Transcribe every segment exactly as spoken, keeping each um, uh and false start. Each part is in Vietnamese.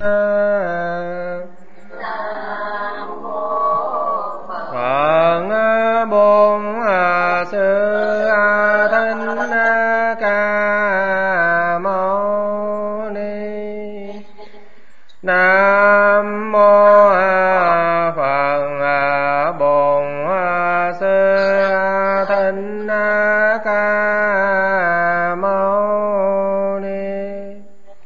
Nam mô Phật Bổn Sư Thích Ca Mâu Ni. Nam mô Phật Bổn Sư Thích Ca Mâu Ni.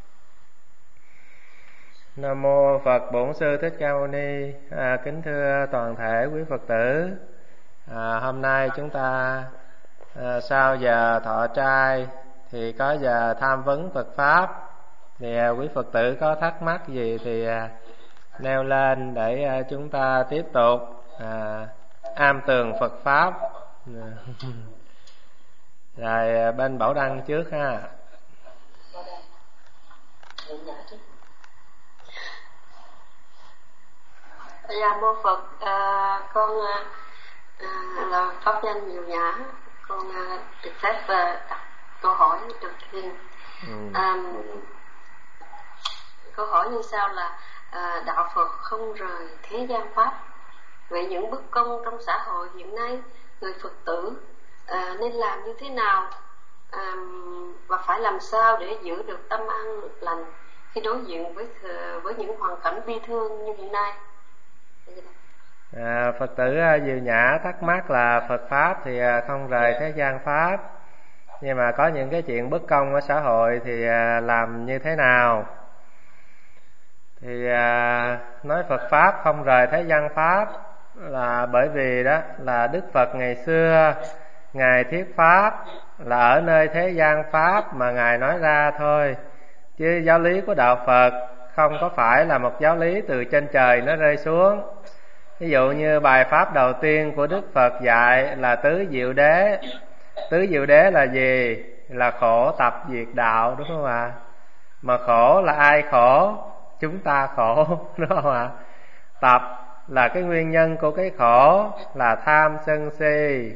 Nam mô Phật Bổn Sư Thích Ca Mâu Ni. À, kính thưa toàn thể quý Phật tử, à, hôm nay chúng ta à, sau giờ thọ trai thì có giờ tham vấn Phật pháp. Thì à, quý Phật tử có thắc mắc gì thì à, nêu lên để à, chúng ta tiếp tục à, am tường Phật pháp. Rồi à, bên Bảo Đăng trước ha. Dạ mô Phật, à, con à, là pháp nhân Nhiều Nhã, con à, được phép à, đặt câu hỏi đầu tiên. Ừ. À, câu hỏi như sau là à, đạo Phật không rời thế gian pháp, vậy những bất công trong xã hội hiện nay người Phật tử à, nên làm như thế nào à, và phải làm sao để giữ được tâm an lành khi đối diện với với những hoàn cảnh bi thương như hiện nay? À, Phật tử Diệu Nhã thắc mắc là Phật pháp thì không rời thế gian pháp, nhưng mà có những cái chuyện bất công ở xã hội thì làm như thế nào? Thì à, nói Phật pháp không rời thế gian pháp là bởi vì đó là Đức Phật ngày xưa Ngài thuyết pháp là ở nơi thế gian pháp mà Ngài nói ra thôi, chứ giáo lý của đạo Phật không có phải là một giáo lý từ trên trời nó rơi xuống. Ví dụ như bài pháp đầu tiên của Đức Phật dạy là tứ diệu đế. Tứ diệu đế là gì? Là khổ tập diệt đạo, đúng không ạ? Mà khổ là ai khổ? Chúng ta khổ, đúng không ạ? Tập là cái nguyên nhân của cái khổ là tham sân si.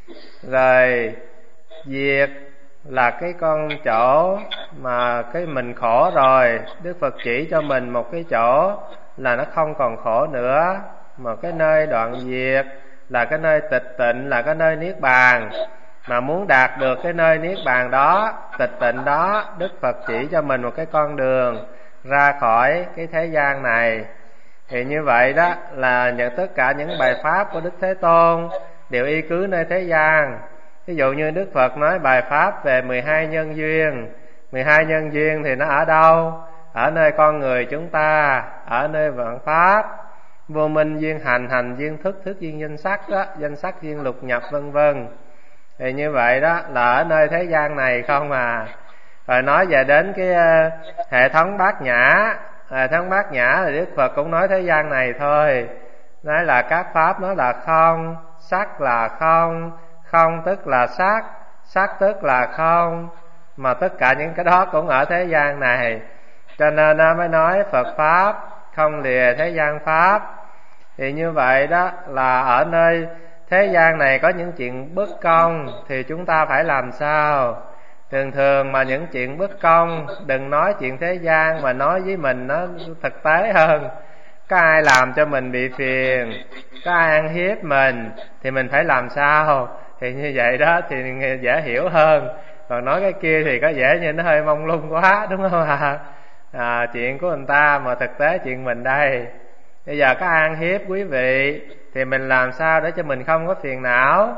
Rồi diệt là cái con chỗ mà cái mình khổ rồi, Đức Phật chỉ cho mình một cái chỗ là nó không còn khổ nữa. Mà cái nơi đoạn diệt là cái nơi tịch tịnh, là cái nơi niết bàn. Mà muốn đạt được cái nơi niết bàn đó, tịch tịnh đó, Đức Phật chỉ cho mình một cái con đường ra khỏi cái thế gian này. Thì như vậy đó là nhận tất cả những bài pháp của Đức Thế Tôn đều y cứ nơi thế gian. Ví dụ như Đức Phật nói bài pháp về mười hai nhân duyên. mười hai nhân duyên thì nó ở đâu? Ở nơi con người chúng ta, ở nơi vạn pháp. Vô minh duyên hành, hành duyên thức, thức duyên danh sắc đó, danh sắc duyên lục nhập vân vân. Thì như vậy đó là ở nơi thế gian này không à. Rồi nói về đến cái uh, hệ thống bát nhã. Hệ thống bát nhã thì Đức Phật cũng nói thế gian này thôi. Nói là các pháp nó là không, sắc là không, không tức là sắc, sắc tức là không. Mà tất cả những cái đó cũng ở thế gian này. Cho nên nó mới nói Phật pháp không lìa thế gian pháp. Thì như vậy đó là ở nơi thế gian này có những chuyện bất công thì chúng ta phải làm sao? Thường thường mà những chuyện bất công, đừng nói chuyện thế gian mà nói với mình nó thực tế hơn. Có ai làm cho mình bị phiền, có ai ăn hiếp mình thì mình phải làm sao? Thì như vậy đó thì dễ hiểu hơn. Còn nói cái kia thì có vẻ như nó hơi mông lung quá, đúng không ạ? À, chuyện của người ta mà thực tế chuyện mình đây. Bây giờ có ai ăn hiếp quý vị thì mình làm sao để cho mình không có phiền não?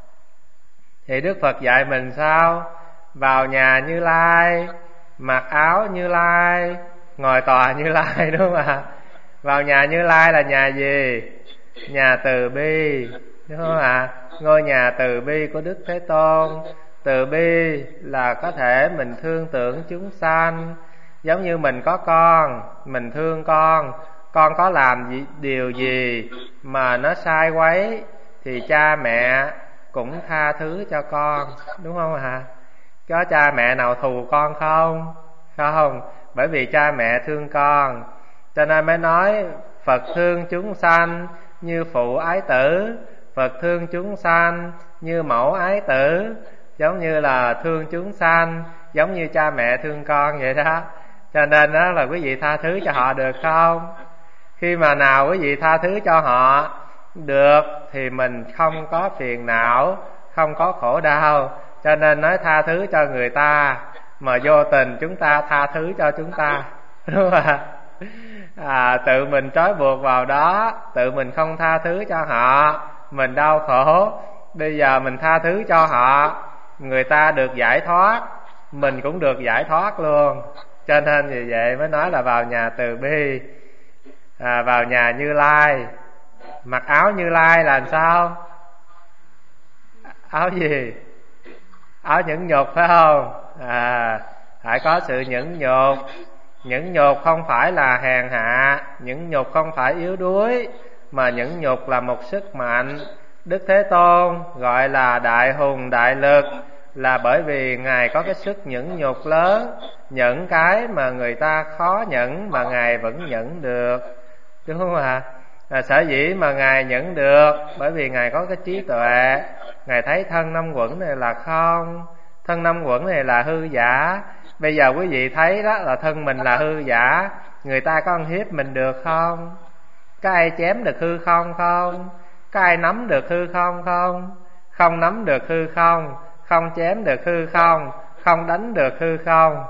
Thì Đức Phật dạy mình sao? Vào nhà Như Lai, mặc áo Như Lai, ngồi tòa Như Lai, đúng không ạ? Vào nhà Như Lai là nhà gì? Nhà từ bi, đúng không ạ? Ngôi nhà từ bi của Đức Thế Tôn. Từ bi là có thể mình thương tưởng chúng sanh. Giống như mình có con, mình thương con, con có làm gì, điều gì mà nó sai quấy thì cha mẹ cũng tha thứ cho con, đúng không ạ? Có cha mẹ nào thù con không? Không, bởi vì cha mẹ thương con. Cho nên mới nói Phật thương chúng sanh như phụ ái tử, Phật thương chúng sanh như mẫu ái tử. Giống như là thương chúng sanh giống như cha mẹ thương con vậy đó. Cho nên đó là quý vị tha thứ cho họ được không? Khi mà nào quý vị tha thứ cho họ được thì mình không có phiền não, không có khổ đau. Cho nên nói tha thứ cho người ta mà vô tình chúng ta tha thứ cho chúng ta, đúng không ạ? À, tự mình trói buộc vào đó, tự mình không tha thứ cho họ, mình đau khổ. Bây giờ mình tha thứ cho họ, người ta được giải thoát, mình cũng được giải thoát luôn. Cho nên vì vậy mới nói là vào nhà từ bi, à, vào nhà Như Lai. Mặc áo Như Lai là làm sao? Áo gì? Áo nhẫn nhục phải không? À, phải có sự nhẫn nhục. Nhẫn nhục không phải là hèn hạ, nhẫn nhục không phải yếu đuối, mà nhẫn nhục là một sức mạnh. Đức Thế Tôn gọi là đại hùng đại lực là bởi vì Ngài có cái sức nhẫn nhục lớn, nhẫn cái mà người ta khó nhẫn mà Ngài vẫn nhẫn được, đúng không ạ? À, sở dĩ mà Ngài nhẫn được bởi vì Ngài có cái trí tuệ. Ngài thấy thân năm quẩn này là không, thân năm quẩn này là hư giả. Bây giờ quý vị thấy đó là thân mình là hư giả, người ta có ăn hiếp mình được không? Có ai chém được hư không không? Có ai nắm được hư không không? Không nắm được hư không, không chém được hư không, không đánh được hư không.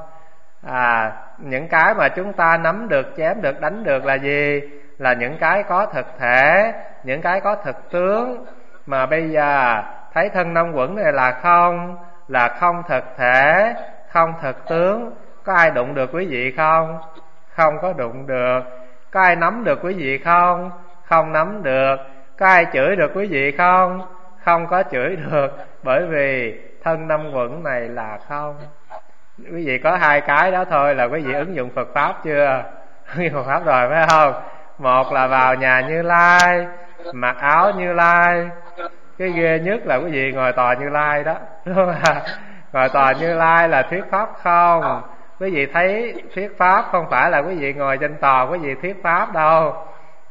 À, những cái mà chúng ta nắm được, chém được, đánh được là gì? Là những cái có thực thể, những cái có thực tướng. Mà bây giờ thấy thân năm quẩn này là không, là không thực thể, không thực tướng. Có ai đụng được quý vị không? Không có đụng được. Có ai nắm được quý vị không? Không nắm được. Có ai chửi được quý vị không? Không có chửi được. Bởi vì thân năm quẩn này là không. Quý vị có hai cái đó thôi là quý vị ứng dụng Phật Pháp chưa? Ứng dụng Phật Pháp rồi phải không? Một là vào nhà Như Lai, mặc áo Như Lai. Cái ghê nhất là quý vị ngồi tòa Như Lai đó, đúng không ạ? Ngồi tòa Như Lai là thuyết Pháp không. Quý vị thấy thuyết Pháp không phải là quý vị ngồi trên tòa quý vị thuyết Pháp đâu,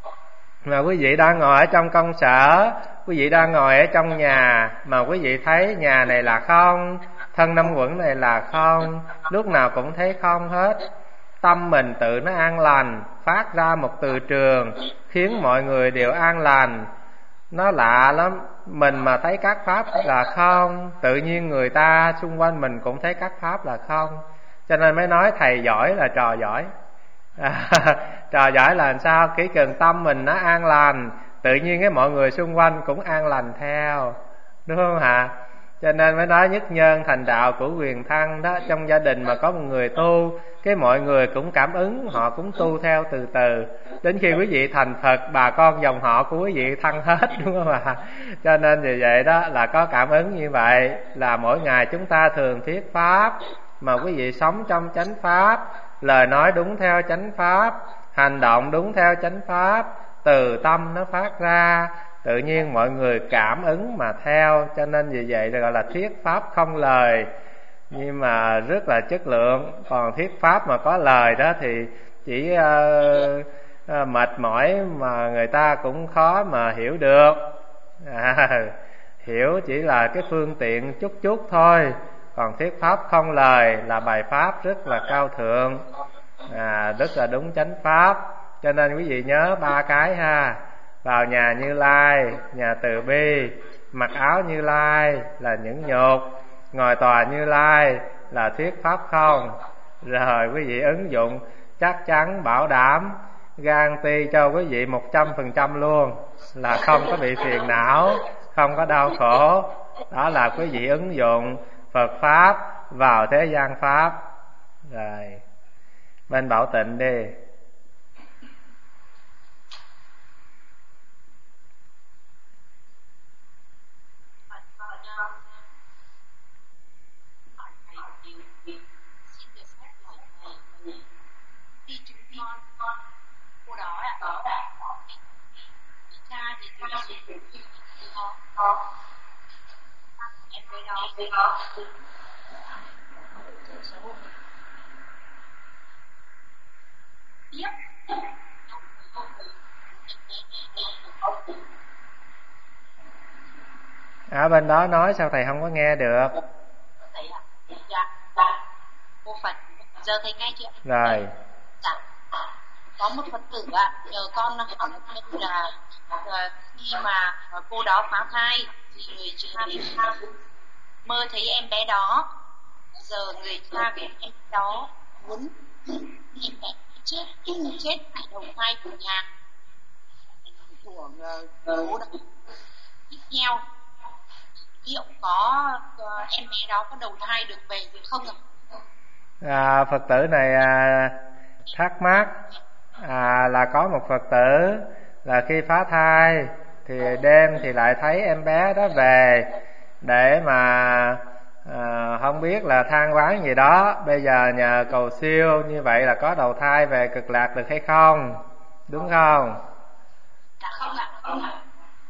mà quý vị đang ngồi ở trong công sở, quý vị đang ngồi ở trong nhà, mà quý vị thấy nhà này là không, thân năm quẩn này là không, lúc nào cũng thấy không hết. Tâm mình tự nó an lành, phát ra một từ trường khiến mọi người đều an lành. Nó lạ lắm, mình mà thấy các pháp là không, tự nhiên người ta xung quanh mình cũng thấy các pháp là không. Cho nên mới nói thầy giỏi là trò giỏi. À, trò giỏi là làm sao? Kỹ cần tâm mình nó an lành, tự nhiên cái mọi người xung quanh cũng an lành theo, đúng không hả? Cho nên mới nói nhất nhân thành đạo của quyền thăng đó. Trong gia đình mà có một người tu, cái mọi người cũng cảm ứng, họ cũng tu theo từ từ. Đến khi quý vị thành Phật, bà con dòng họ của quý vị thăng hết, đúng không ạ? Cho nên vì vậy đó là có cảm ứng như vậy. Là mỗi ngày chúng ta thường thuyết Pháp, mà quý vị sống trong chánh Pháp, lời nói đúng theo chánh Pháp, hành động đúng theo chánh Pháp, từ tâm nó phát ra, tự nhiên mọi người cảm ứng mà theo. Cho nên vì vậy gọi là thuyết Pháp không lời, nhưng mà rất là chất lượng. Còn thuyết Pháp mà có lời đó thì chỉ uh, uh, mệt mỏi mà người ta cũng khó mà hiểu được. À, hiểu chỉ là cái phương tiện chút chút thôi. Còn thuyết Pháp không lời là bài Pháp rất là cao thượng, à, rất là đúng chánh Pháp. Cho nên quý vị nhớ ba cái ha. Vào nhà Như Lai, nhà từ bi, mặc áo Như Lai là nhẫn nhục, ngồi tòa Như Lai là thuyết Pháp không. Rồi quý vị ứng dụng chắc chắn bảo đảm gan ti cho quý vị một trăm phần trăm luôn, là không có bị phiền não, không có đau khổ. Đó là quý vị ứng dụng Phật Pháp vào thế gian Pháp. Rồi bên Bảo Tịnh đi. Ở bên đó nói sao thầy không có nghe được? Thầy ạ, dạ, cô Phật giờ thầy nghe chưa? Rồi. Dạ. Có một Phật tử ạ, nhờ con hỏi một là uh, khi mà uh, cô đó phá thai thì người cha mơ thấy em bé đó, giờ người cha của em đó muốn em bé chết chết tại đầu thai của nhà của uh, cô đó tiếp theo, liệu có uh, em bé đó có đầu thai được về được không ạ? À, Phật tử này à, thắc mắc à, là có một Phật tử là khi phá thai thì đêm thì lại thấy em bé đó về để mà à, không biết là than vãn gì đó. Bây giờ nhờ cầu siêu như vậy là có đầu thai về cực lạc được hay không, đúng không? Dạ không ạ, không ạ.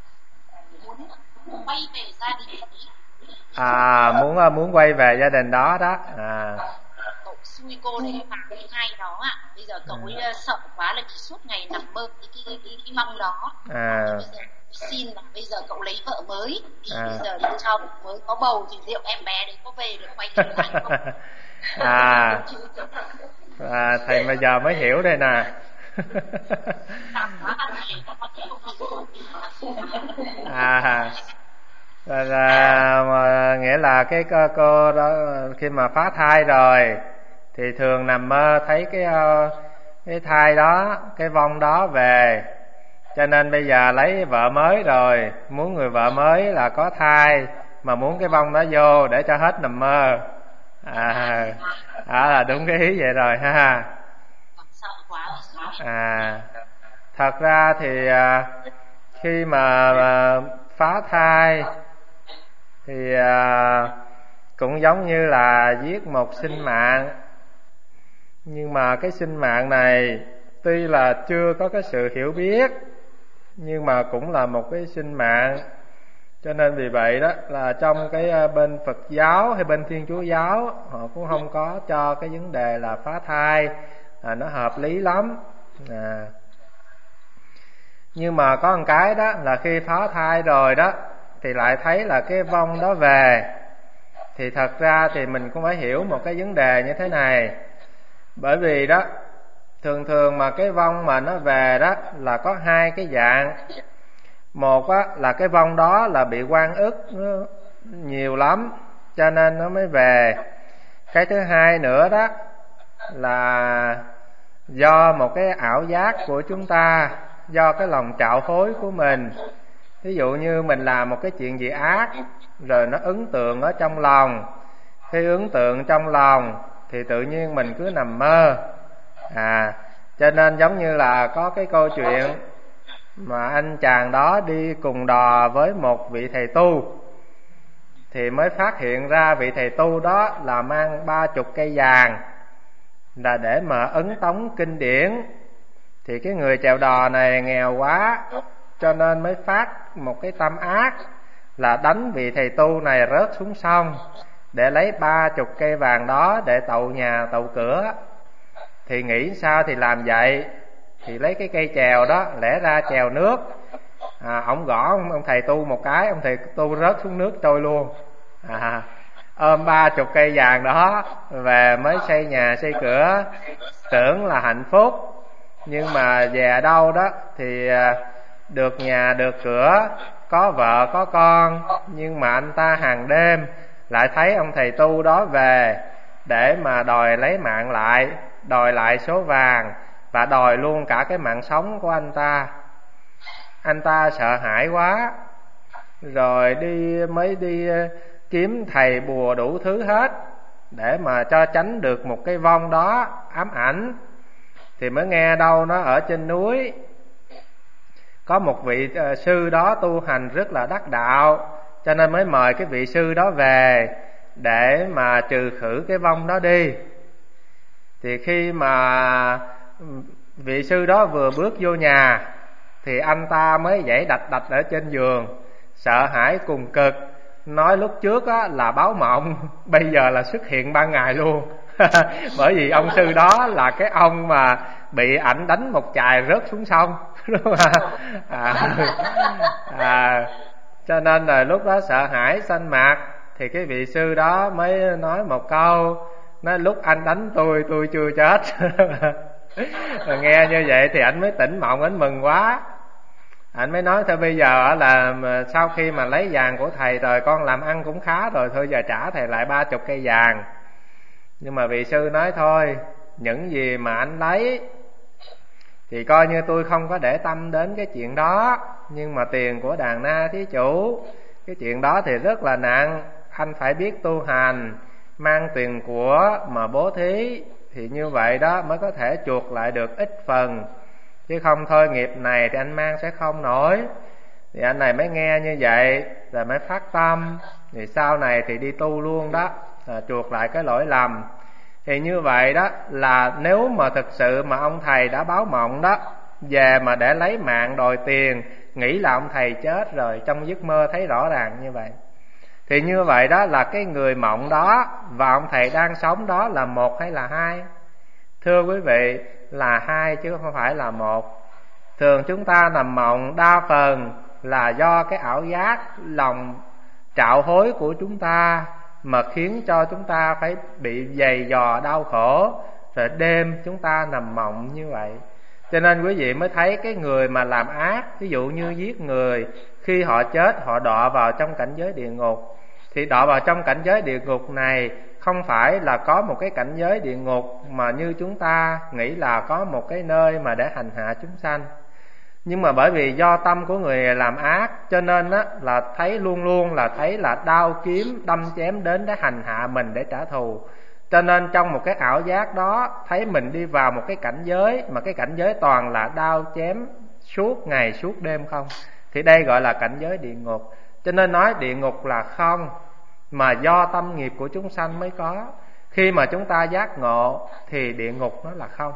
Muốn quay về gia đình. À, muốn muốn quay về gia đình đó đó. À. Cậu xui cô đấy phá cái thai đó ạ. À. Bây giờ cậu ấy à. sợ quá là vì suốt ngày nằm mơ cái cái cái, cái mong đó. À. Thì bây giờ xin là bây giờ cậu lấy vợ mới thì à. bây giờ cho mới có bầu thì liệu em bé đấy có về được quay trở lại không? À. À, thầy bây giờ mới hiểu đây nè. À, là, là mà, nghĩa là cái cô, cô đó khi mà phá thai rồi thì thường nằm mơ thấy cái cái thai đó, cái vong đó về, cho nên bây giờ lấy vợ mới rồi, muốn người vợ mới là có thai mà muốn cái vong đó vô để cho hết nằm mơ. À, à là đúng cái ý vậy rồi ha. À, thật ra thì à, khi mà à, phá thai thì à, cũng giống như là giết một sinh mạng, nhưng mà cái sinh mạng này tuy là chưa có cái sự hiểu biết nhưng mà cũng là một cái sinh mạng, cho nên vì vậy đó là trong cái bên Phật giáo hay bên Thiên Chúa giáo họ cũng không có cho cái vấn đề là phá thai là nó hợp lý lắm. À. Nhưng mà có một cái đó là khi phá thai rồi đó thì lại thấy là cái vong đó về, thì thật ra thì mình cũng phải hiểu một cái vấn đề như thế này. Bởi vì đó thường thường mà cái vong mà nó về đó là có hai cái dạng. Một á, là cái vong đó là bị oan ức nhiều lắm cho nên nó mới về. Cái thứ hai nữa đó là do một cái ảo giác của chúng ta, do cái lòng trạo hối của mình. Ví dụ như mình làm một cái chuyện gì ác rồi nó ấn tượng ở trong lòng. Khi ấn tượng trong lòng thì tự nhiên mình cứ nằm mơ. À, cho nên giống như là có cái câu chuyện mà anh chàng đó đi cùng đò với một vị thầy tu, thì mới phát hiện ra vị thầy tu đó là mang ba chục cây vàng là để mà ấn tống kinh điển. Thì cái người chèo đò này nghèo quá cho nên mới phát một cái tâm ác là đánh vị thầy tu này rớt xuống sông để lấy ba chục cây vàng đó để tậu nhà tậu cửa. Thì nghĩ sao thì làm vậy, thì lấy cái cây chèo đó lẽ ra chèo nước. À, ông gõ ông, ông thầy tu một cái, ông thầy tu rớt xuống nước trôi luôn. À, ôm ba chục cây vàng đó về mới xây nhà xây cửa, tưởng là hạnh phúc. Nhưng mà về đâu đó thì được nhà được cửa, có vợ có con, nhưng mà anh ta hàng đêm lại thấy ông thầy tu đó về để mà đòi lấy mạng lại, đòi lại số vàng và đòi luôn cả cái mạng sống của anh ta. Anh ta sợ hãi quá rồi đi mới đi kiếm thầy bùa đủ thứ hết để mà cho tránh được một cái vong đó ám ảnh. Thì mới nghe đâu nó ở trên núi có một vị sư đó tu hành rất là đắc đạo, cho nên mới mời cái vị sư đó về để mà trừ khử cái vong đó đi. Thì khi mà vị sư đó vừa bước vô nhà thì anh ta mới dậy đạch đạch ở trên giường, sợ hãi cùng cực, nói lúc trước á, là báo mộng, bây giờ là xuất hiện ban ngày luôn. Bởi vì ông sư đó là cái ông mà bị ảnh đánh một chài rớt xuống sông. Đúng không? À, à, cho nên là lúc đó sợ hãi xanh mặt. Thì cái vị sư đó mới nói một câu Nói lúc anh đánh tôi tôi chưa chết. Nghe như vậy thì anh mới tỉnh mộng, anh mừng quá. Anh mới nói thôi bây giờ là sau khi mà lấy vàng của thầy rồi, con làm ăn cũng khá rồi, thôi giờ trả thầy lại ba chục cây vàng. Nhưng mà vị sư nói thôi, những gì mà anh lấy thì coi như tôi không có để tâm đến cái chuyện đó. Nhưng mà tiền của đàn na thí chủ, cái chuyện đó thì rất là nặng. Anh phải biết tu hành, mang tiền của mà bố thí, thì như vậy đó mới có thể chuộc lại được ít phần. Chứ không thôi nghiệp này thì anh mang sẽ không nổi. Thì anh này mới nghe như vậy rồi mới phát tâm. Thì sau này thì đi tu luôn đó, à, chuộc lại cái lỗi lầm. Thì như vậy đó là nếu mà thực sự mà ông thầy đã báo mộng đó, về mà để lấy mạng đòi tiền, nghĩ là ông thầy chết rồi, trong giấc mơ thấy rõ ràng như vậy, thì như vậy đó là cái người mộng đó và ông thầy đang sống đó là một hay là hai? Thưa quý vị, là hai chứ không phải là một. Thường chúng ta nằm mộng đa phần là do cái ảo giác, lòng trạo hối của chúng ta mà khiến cho chúng ta phải bị dày dò đau khổ, rồi đêm chúng ta nằm mộng như vậy. Cho nên quý vị mới thấy cái người mà làm ác, ví dụ như giết người, khi họ chết họ đọa vào trong cảnh giới địa ngục. Thì đọa vào trong cảnh giới địa ngục này không phải là có một cái cảnh giới địa ngục mà như chúng ta nghĩ là có một cái nơi mà để hành hạ chúng sanh. Nhưng mà bởi vì do tâm của người làm ác, cho nên á, là thấy luôn luôn là thấy là đao kiếm đâm chém đến để hành hạ mình, để trả thù. Cho nên trong một cái ảo giác đó, thấy mình đi vào một cái cảnh giới mà cái cảnh giới toàn là đao chém suốt ngày suốt đêm không. Thì đây gọi là cảnh giới địa ngục. Cho nên nói địa ngục là không, mà do tâm nghiệp của chúng sanh mới có. Khi mà chúng ta giác ngộ thì địa ngục nó là không.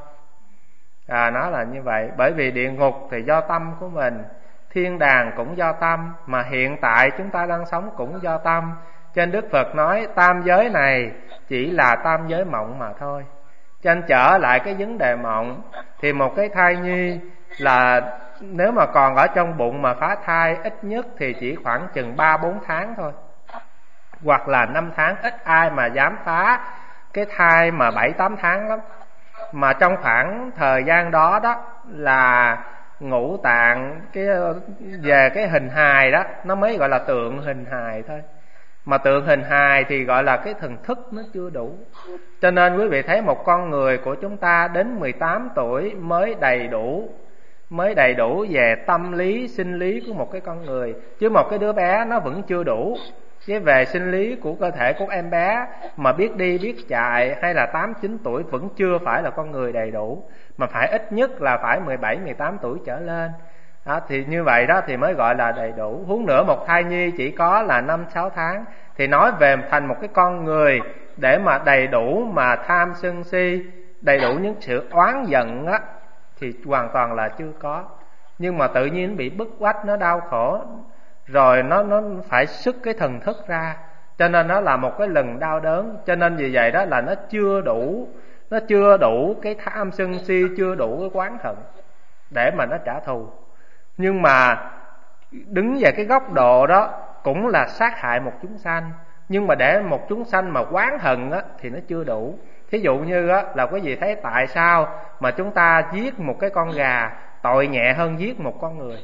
À, nó là như vậy. Bởi vì địa ngục thì do tâm của mình, thiên đàng cũng do tâm, mà hiện tại chúng ta đang sống cũng do tâm. Cho nên Đức Phật nói tam giới này chỉ là tam giới mộng mà thôi. Cho nên trở lại cái vấn đề mộng, thì một cái thai nhi là nếu mà còn ở trong bụng mà phá thai, ít nhất thì chỉ khoảng chừng ba bốn tháng thôi, hoặc là năm tháng. Ít ai mà dám phá cái thai mà bảy tám tháng lắm. Mà trong khoảng thời gian đó đó là ngũ tạng cái về cái hình hài đó nó mới gọi là tượng hình hài thôi. Mà tượng hình hài thì gọi là cái thần thức nó chưa đủ. Cho nên quý vị thấy một con người của chúng ta đến mười tám tuổi mới đầy đủ, mới đầy đủ về tâm lý, sinh lý của một cái con người. Chứ một cái đứa bé nó vẫn chưa đủ. Cái về sinh lý của cơ thể của em bé mà biết đi biết chạy hay là tám chín tuổi vẫn chưa phải là con người đầy đủ, mà phải ít nhất là phải mười bảy mười tám tuổi trở lên đó, thì như vậy đó thì mới gọi là đầy đủ. Huống nữa một thai nhi chỉ có là năm sáu tháng, thì nói về thành một cái con người để mà đầy đủ mà tham sân si, đầy đủ những sự oán giận á, thì hoàn toàn là chưa có. Nhưng mà tự nhiên bị bức bách, nó đau khổ, rồi nó nó phải xuất cái thần thức ra, cho nên nó là một cái lần đau đớn. Cho nên vì vậy đó là nó chưa đủ, nó chưa đủ cái tham sân si, chưa đủ cái oán hận để mà nó trả thù. Nhưng mà đứng về cái góc độ đó cũng là sát hại một chúng sanh, nhưng mà để một chúng sanh mà oán hận á, thì nó chưa đủ. Thí dụ như á, là quý vị thấy tại sao mà chúng ta giết một cái con gà tội nhẹ hơn giết một con người?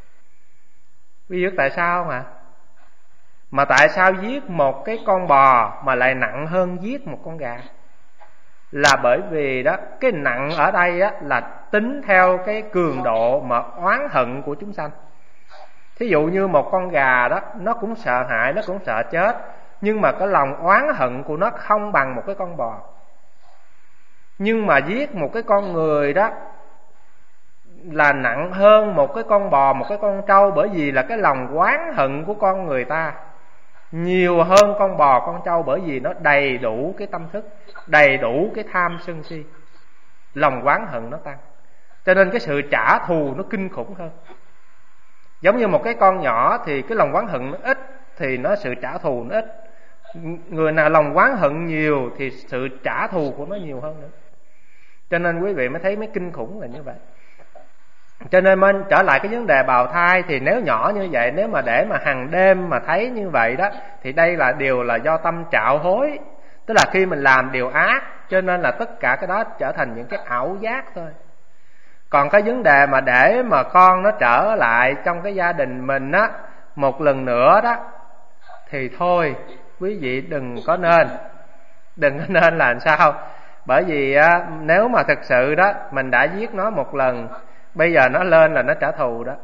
Quý vị biết tại sao không ạ? Mà tại sao giết một cái con bò mà lại nặng hơn giết một con gà? Là bởi vì đó, cái nặng ở đây á, là tính theo cái cường độ mà oán hận của chúng sanh. Thí dụ như một con gà đó, nó cũng sợ hãi, nó cũng sợ chết, nhưng mà cái lòng oán hận của nó không bằng một cái con bò. Nhưng mà giết một cái con người đó là nặng hơn một cái con bò, một cái con trâu, bởi vì là cái lòng oán hận của con người ta nhiều hơn con bò, con trâu, bởi vì nó đầy đủ cái tâm thức, đầy đủ cái tham sân si, lòng oán hận nó tăng, cho nên cái sự trả thù nó kinh khủng hơn. Giống như một cái con nhỏ thì cái lòng oán hận nó ít, thì nó sự trả thù nó ít. Người nào lòng oán hận nhiều thì sự trả thù của nó nhiều hơn nữa. Cho nên quý vị mới thấy mấy kinh khủng là như vậy. Cho nên mình trở lại cái vấn đề bào thai, thì nếu nhỏ như vậy, nếu mà để mà hàng đêm mà thấy như vậy đó, thì đây là điều là do tâm trạo hối. Tức là khi mình làm điều ác, cho nên là tất cả cái đó trở thành những cái ảo giác thôi. Còn cái vấn đề mà để mà con nó trở lại trong cái gia đình mình á một lần nữa đó, thì thôi quý vị đừng có nên. Đừng có nên là làm sao? Bởi vì á, nếu mà thực sự đó mình đã giết nó một lần, bây giờ nó lên là nó trả thù đó.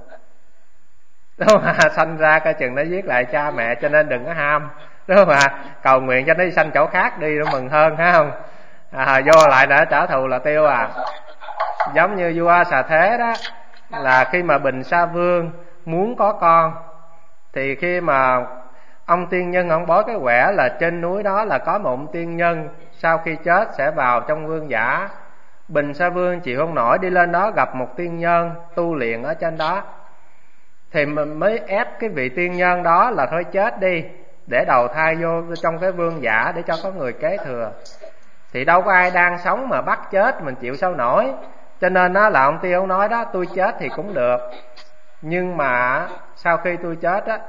Đúng không ạ? Sanh ra coi chừng nó giết lại cha mẹ, cho nên đừng có ham. Đúng không ạ? Cầu nguyện cho nó đi sanh chỗ khác đi, nó mừng hơn, thấy không? À, vô lại đã trả thù là tiêu à. Giống như vua Xà Thế đó, là khi mà Bình Sa Vương muốn có con, thì khi mà ông tiên nhân ông bói cái quẻ là trên núi đó là có một ông tiên nhân sau khi chết sẽ vào trong vương giả. Bình Sa Vương chịu không nổi, đi lên đó gặp một tiên nhân tu luyện ở trên đó, thì mình mới ép cái vị tiên nhân đó là thôi chết đi, để đầu thai vô trong cái vương giả để cho có người kế thừa. Thì đâu có ai đang sống mà bắt chết, mình chịu sao nổi. Cho nên đó là ông tiên ông nói đó, tôi chết thì cũng được, nhưng mà sau khi tôi chết á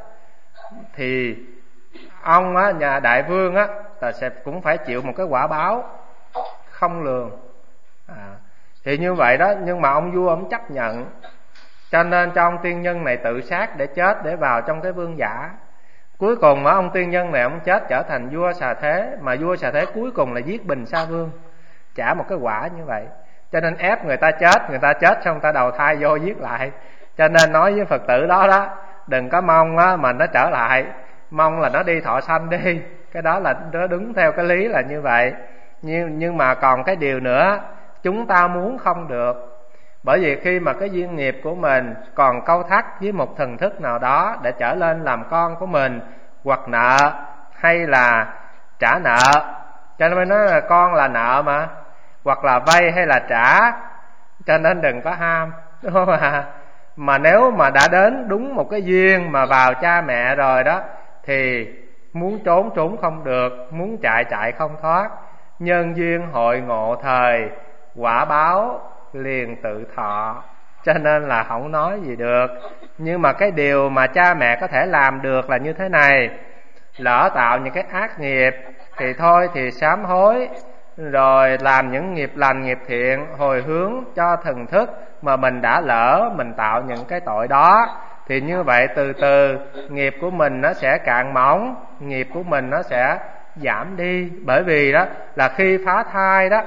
thì ông á, nhà đại vương á, là sẽ cũng phải chịu một cái quả báo không lường. À, thì như vậy đó, nhưng mà ông vua ông chấp nhận, cho nên cho ông tiên nhân này tự sát để chết, để vào trong cái vương giả. Cuối cùng á, ông tiên nhân này ông chết trở thành vua Xà Thế, mà vua Xà Thế cuối cùng là giết Bình Sa Vương, trả một cái quả như vậy. Cho nên ép người ta chết, người ta chết xong người ta đầu thai vô giết lại. Cho nên nói với Phật tử đó đó, đừng có mong á, mà nó trở lại, mong là nó đi thọ sanh đi. Cái đó là nó đúng theo cái lý là như vậy. Nhưng, nhưng mà còn cái điều nữa, chúng ta muốn không được. Bởi vì khi mà cái duyên nghiệp của mình còn câu thắt với một thần thức nào đó để trở lên làm con của mình, hoặc nợ hay là trả nợ, cho nên mới nói là con là nợ mà, hoặc là vay hay là trả, cho nên đừng có ham, đúng không ạ? Mà nếu mà đã đến đúng một cái duyên mà vào cha mẹ rồi đó, thì muốn trốn trốn không được, muốn chạy chạy không thoát. Nhân duyên hội ngộ thời, quả báo liền tự thọ. Cho nên là không nói gì được. Nhưng mà cái điều mà cha mẹ có thể làm được là như thế này: lỡ tạo những cái ác nghiệp thì thôi thì sám hối, rồi làm những nghiệp lành nghiệp thiện, hồi hướng cho thần thức mà mình đã lỡ mình tạo những cái tội đó. Thì như vậy từ từ nghiệp của mình nó sẽ cạn mỏng, nghiệp của mình nó sẽ giảm đi. Bởi vì đó là khi phá thai đó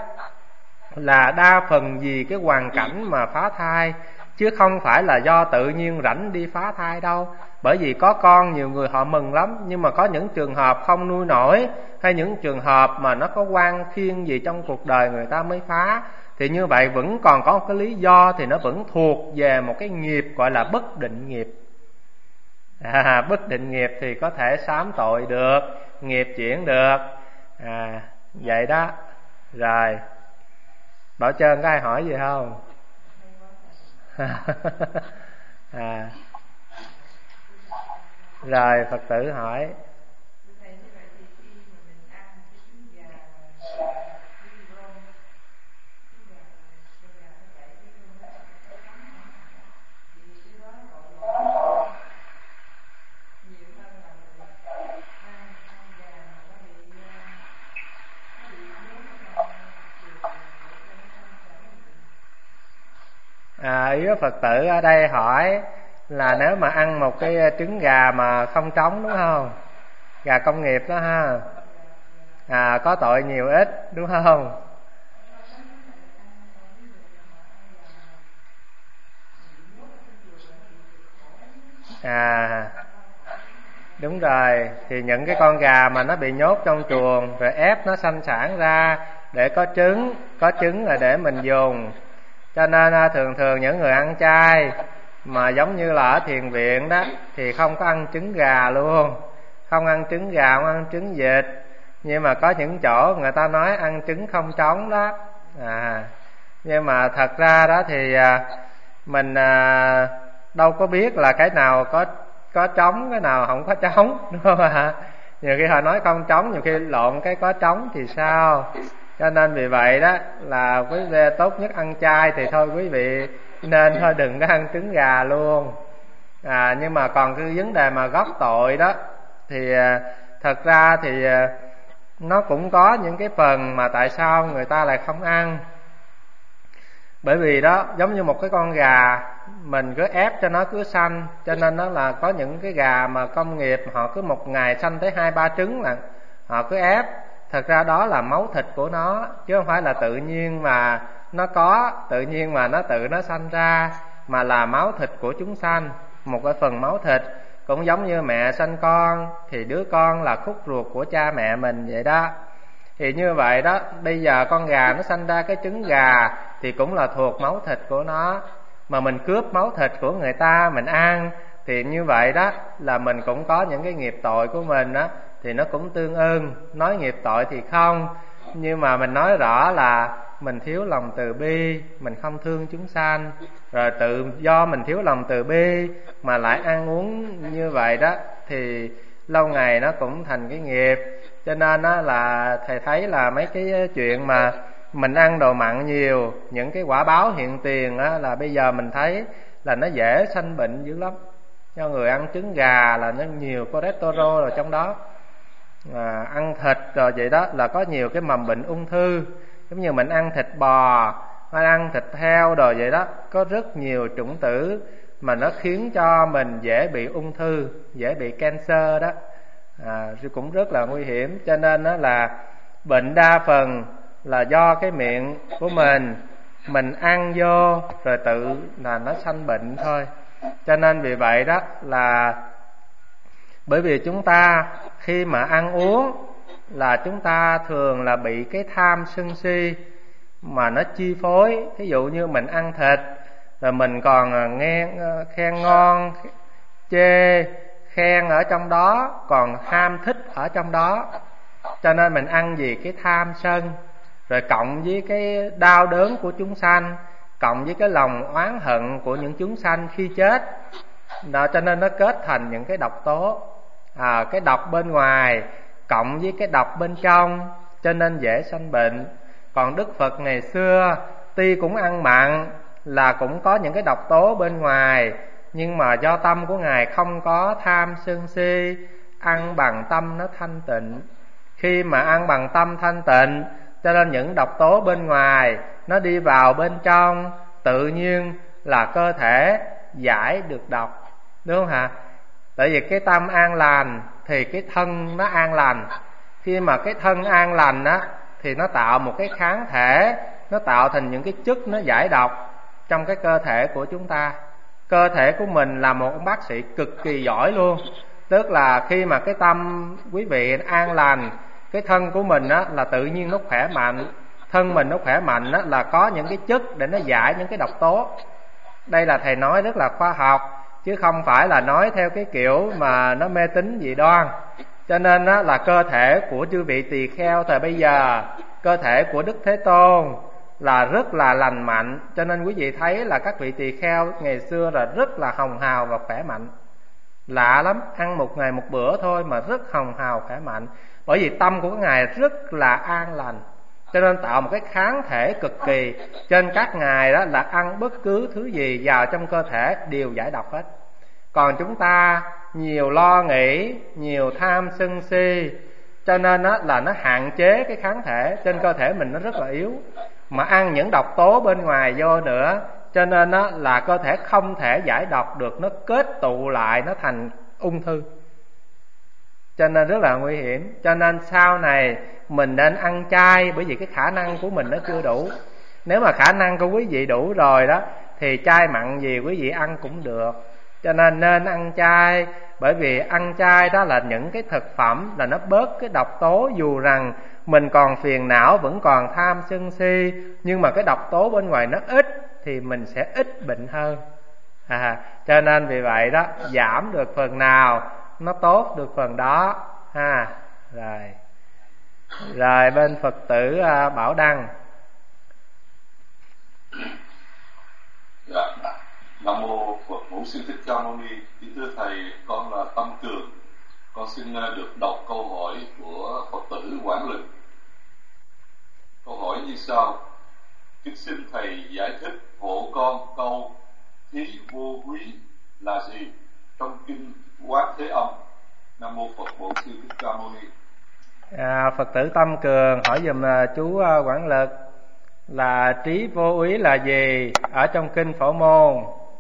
là đa phần vì cái hoàn cảnh mà phá thai, chứ không phải là do tự nhiên rảnh đi phá thai đâu. Bởi vì có con nhiều người họ mừng lắm, nhưng mà có những trường hợp không nuôi nổi, hay những trường hợp mà nó có quan khiên gì trong cuộc đời người ta mới phá. Thì như vậy vẫn còn có một cái lý do, thì nó vẫn thuộc về một cái nghiệp gọi là bất định nghiệp. À, bất định nghiệp thì có thể sám tội được, nghiệp chuyển được. À, vậy đó. Rồi Bảo Trơn có ai hỏi gì không? À, rồi Phật tử hỏi. À, ý của Phật tử ở đây hỏi là nếu mà ăn một cái trứng gà mà không trống, đúng không? Gà công nghiệp đó ha. À, có tội nhiều ít, đúng không? À, đúng rồi. Thì những cái con gà mà nó bị nhốt trong chuồng, rồi ép nó sanh sản ra để có trứng, có trứng là để mình dùng. Cho nên thường thường những người ăn chay mà giống như là ở thiền viện đó thì không có ăn trứng gà luôn, không ăn trứng gà, không ăn trứng vịt. Nhưng mà có những chỗ người ta nói ăn trứng không trống đó. À, nhưng mà thật ra đó thì mình à, đâu có biết là cái nào có có trống, cái nào không có trống, đúng không ạ? Nhiều khi họ nói không trống, nhiều khi lộn cái có trống thì sao? Cho nên vì vậy đó là quý vị tốt nhất ăn chay thì thôi quý vị nên thôi đừng có ăn trứng gà luôn. À, nhưng mà còn cái vấn đề mà góp tội đó thì thật ra thì nó cũng có những cái phần mà tại sao người ta lại không ăn. Bởi vì đó giống như một cái con gà, mình cứ ép cho nó cứ sanh, cho nên nó là có những cái gà mà công nghiệp họ cứ một ngày sanh tới hai ba trứng là họ cứ ép. Thật ra đó là máu thịt của nó, chứ không phải là tự nhiên mà nó có, tự nhiên mà nó tự nó sanh ra, mà là máu thịt của chúng sanh, một cái phần máu thịt. Cũng giống như mẹ sanh con thì đứa con là khúc ruột của cha mẹ mình vậy đó. Thì như vậy đó, bây giờ con gà nó sanh ra cái trứng gà thì cũng là thuộc máu thịt của nó. Mà mình cướp máu thịt của người ta mình ăn, thì như vậy đó là mình cũng có những cái nghiệp tội của mình đó, thì nó cũng tương ưng. Nói nghiệp tội thì không, nhưng mà mình nói rõ là mình thiếu lòng từ bi, mình không thương chúng sanh, rồi tự do mình thiếu lòng từ bi mà lại ăn uống như vậy đó, thì lâu ngày nó cũng thành cái nghiệp. Cho nên đó là thầy thấy là mấy cái chuyện mà mình ăn đồ mặn nhiều, những cái quả báo hiện tiền á, là bây giờ mình thấy là nó dễ sanh bệnh dữ lắm. Cho người ăn trứng gà là nó nhiều cholesterol ở trong đó, à, ăn thịt rồi vậy đó là có nhiều cái mầm bệnh ung thư. Giống như mình ăn thịt bò hay ăn thịt heo rồi vậy đó, có rất nhiều chủng tử mà nó khiến cho mình dễ bị ung thư, dễ bị cancer đó, à, cũng rất là nguy hiểm. Cho nên đó là bệnh đa phần là do cái miệng của mình, mình ăn vô rồi tự là nó sanh bệnh thôi. Cho nên vì vậy đó là bởi vì chúng ta khi mà ăn uống là chúng ta thường là bị cái tham sân si mà nó chi phối. Ví dụ như mình ăn thịt rồi mình còn nghe khen ngon, chê, khen ở trong đó, còn ham thích ở trong đó. Cho nên mình ăn gì cái tham sân, rồi cộng với cái đau đớn của chúng sanh, cộng với cái lòng oán hận của những chúng sanh khi chết đó, cho nên nó kết thành những cái độc tố, à, cái độc bên ngoài cộng với cái độc bên trong, cho nên dễ sanh bệnh. Còn Đức Phật ngày xưa tuy cũng ăn mặn là cũng có những cái độc tố bên ngoài, nhưng mà do tâm của Ngài không có tham sân si, ăn bằng tâm nó thanh tịnh. Khi mà ăn bằng tâm thanh tịnh, cho nên những độc tố bên ngoài nó đi vào bên trong, tự nhiên là cơ thể giải được độc, đúng không hả? Tại vì cái tâm an lành thì cái thân nó an lành. Khi mà cái thân an lành á, thì nó tạo một cái kháng thể, nó tạo thành những cái chất nó giải độc trong cái cơ thể của chúng ta. Cơ thể của mình là một ông bác sĩ cực kỳ giỏi luôn. Tức là khi mà cái tâm quý vị an lành, cái thân của mình á, là tự nhiên nó khỏe mạnh. Thân mình nó khỏe mạnh á, là có những cái chất để nó giải những cái độc tố. Đây là thầy nói rất là khoa học, chứ không phải là nói theo cái kiểu mà nó mê tín dị đoan. Cho nên á, là cơ thể của chư vị tỳ kheo thời bây giờ, cơ thể của Đức Thế Tôn là rất là lành mạnh. Cho nên quý vị thấy là các vị tỳ kheo ngày xưa là rất là hồng hào và khỏe mạnh. Lạ lắm, ăn một ngày một bữa thôi mà rất hồng hào khỏe mạnh. Bởi vì tâm của Ngài rất là an lành, cho nên tạo một cái kháng thể cực kỳ. Trên các ngài đó là ăn bất cứ thứ gì vào trong cơ thể đều giải độc hết. Còn chúng ta nhiều lo nghĩ, nhiều tham sân si, cho nên đó là nó hạn chế cái kháng thể trên cơ thể mình, nó rất là yếu. Mà ăn những độc tố bên ngoài vô nữa, cho nên đó là cơ thể không thể giải độc được, nó kết tụ lại nó thành ung thư, cho nên rất là nguy hiểm. Cho nên sau này mình nên ăn chay, bởi vì cái khả năng của mình nó chưa đủ. Nếu mà khả năng của quý vị đủ rồi đó, thì chay mặn gì quý vị ăn cũng được. Cho nên nên ăn chay, bởi vì ăn chay đó là những cái thực phẩm là nó bớt cái độc tố. Dù rằng mình còn phiền não, vẫn còn tham sân si, nhưng mà cái độc tố bên ngoài nó ít thì mình sẽ ít bệnh hơn, à, cho nên vì vậy đó, giảm được phần nào nó tốt được phần đó ha. Rồi rồi bên Phật tử uh, Bảo Đăng. Dạ, Nam mô Phật Bổn Sư Thích Ca Mâu Ni. Kính thưa thầy, con là Tâm Cường, con xin được đọc câu hỏi của Phật tử Quảng Lực. Câu hỏi như sau: kính xin thầy giải thích hộ con câu thí vô quý là gì trong kinh Quán Thế Âm. Nam mô Phật Bổn Sư Thích Ca Mâu Ni. À, Phật tử Tâm Cường hỏi dùm chú Quảng Lực là trí vô úy là gì ở trong kinh Phổ Môn?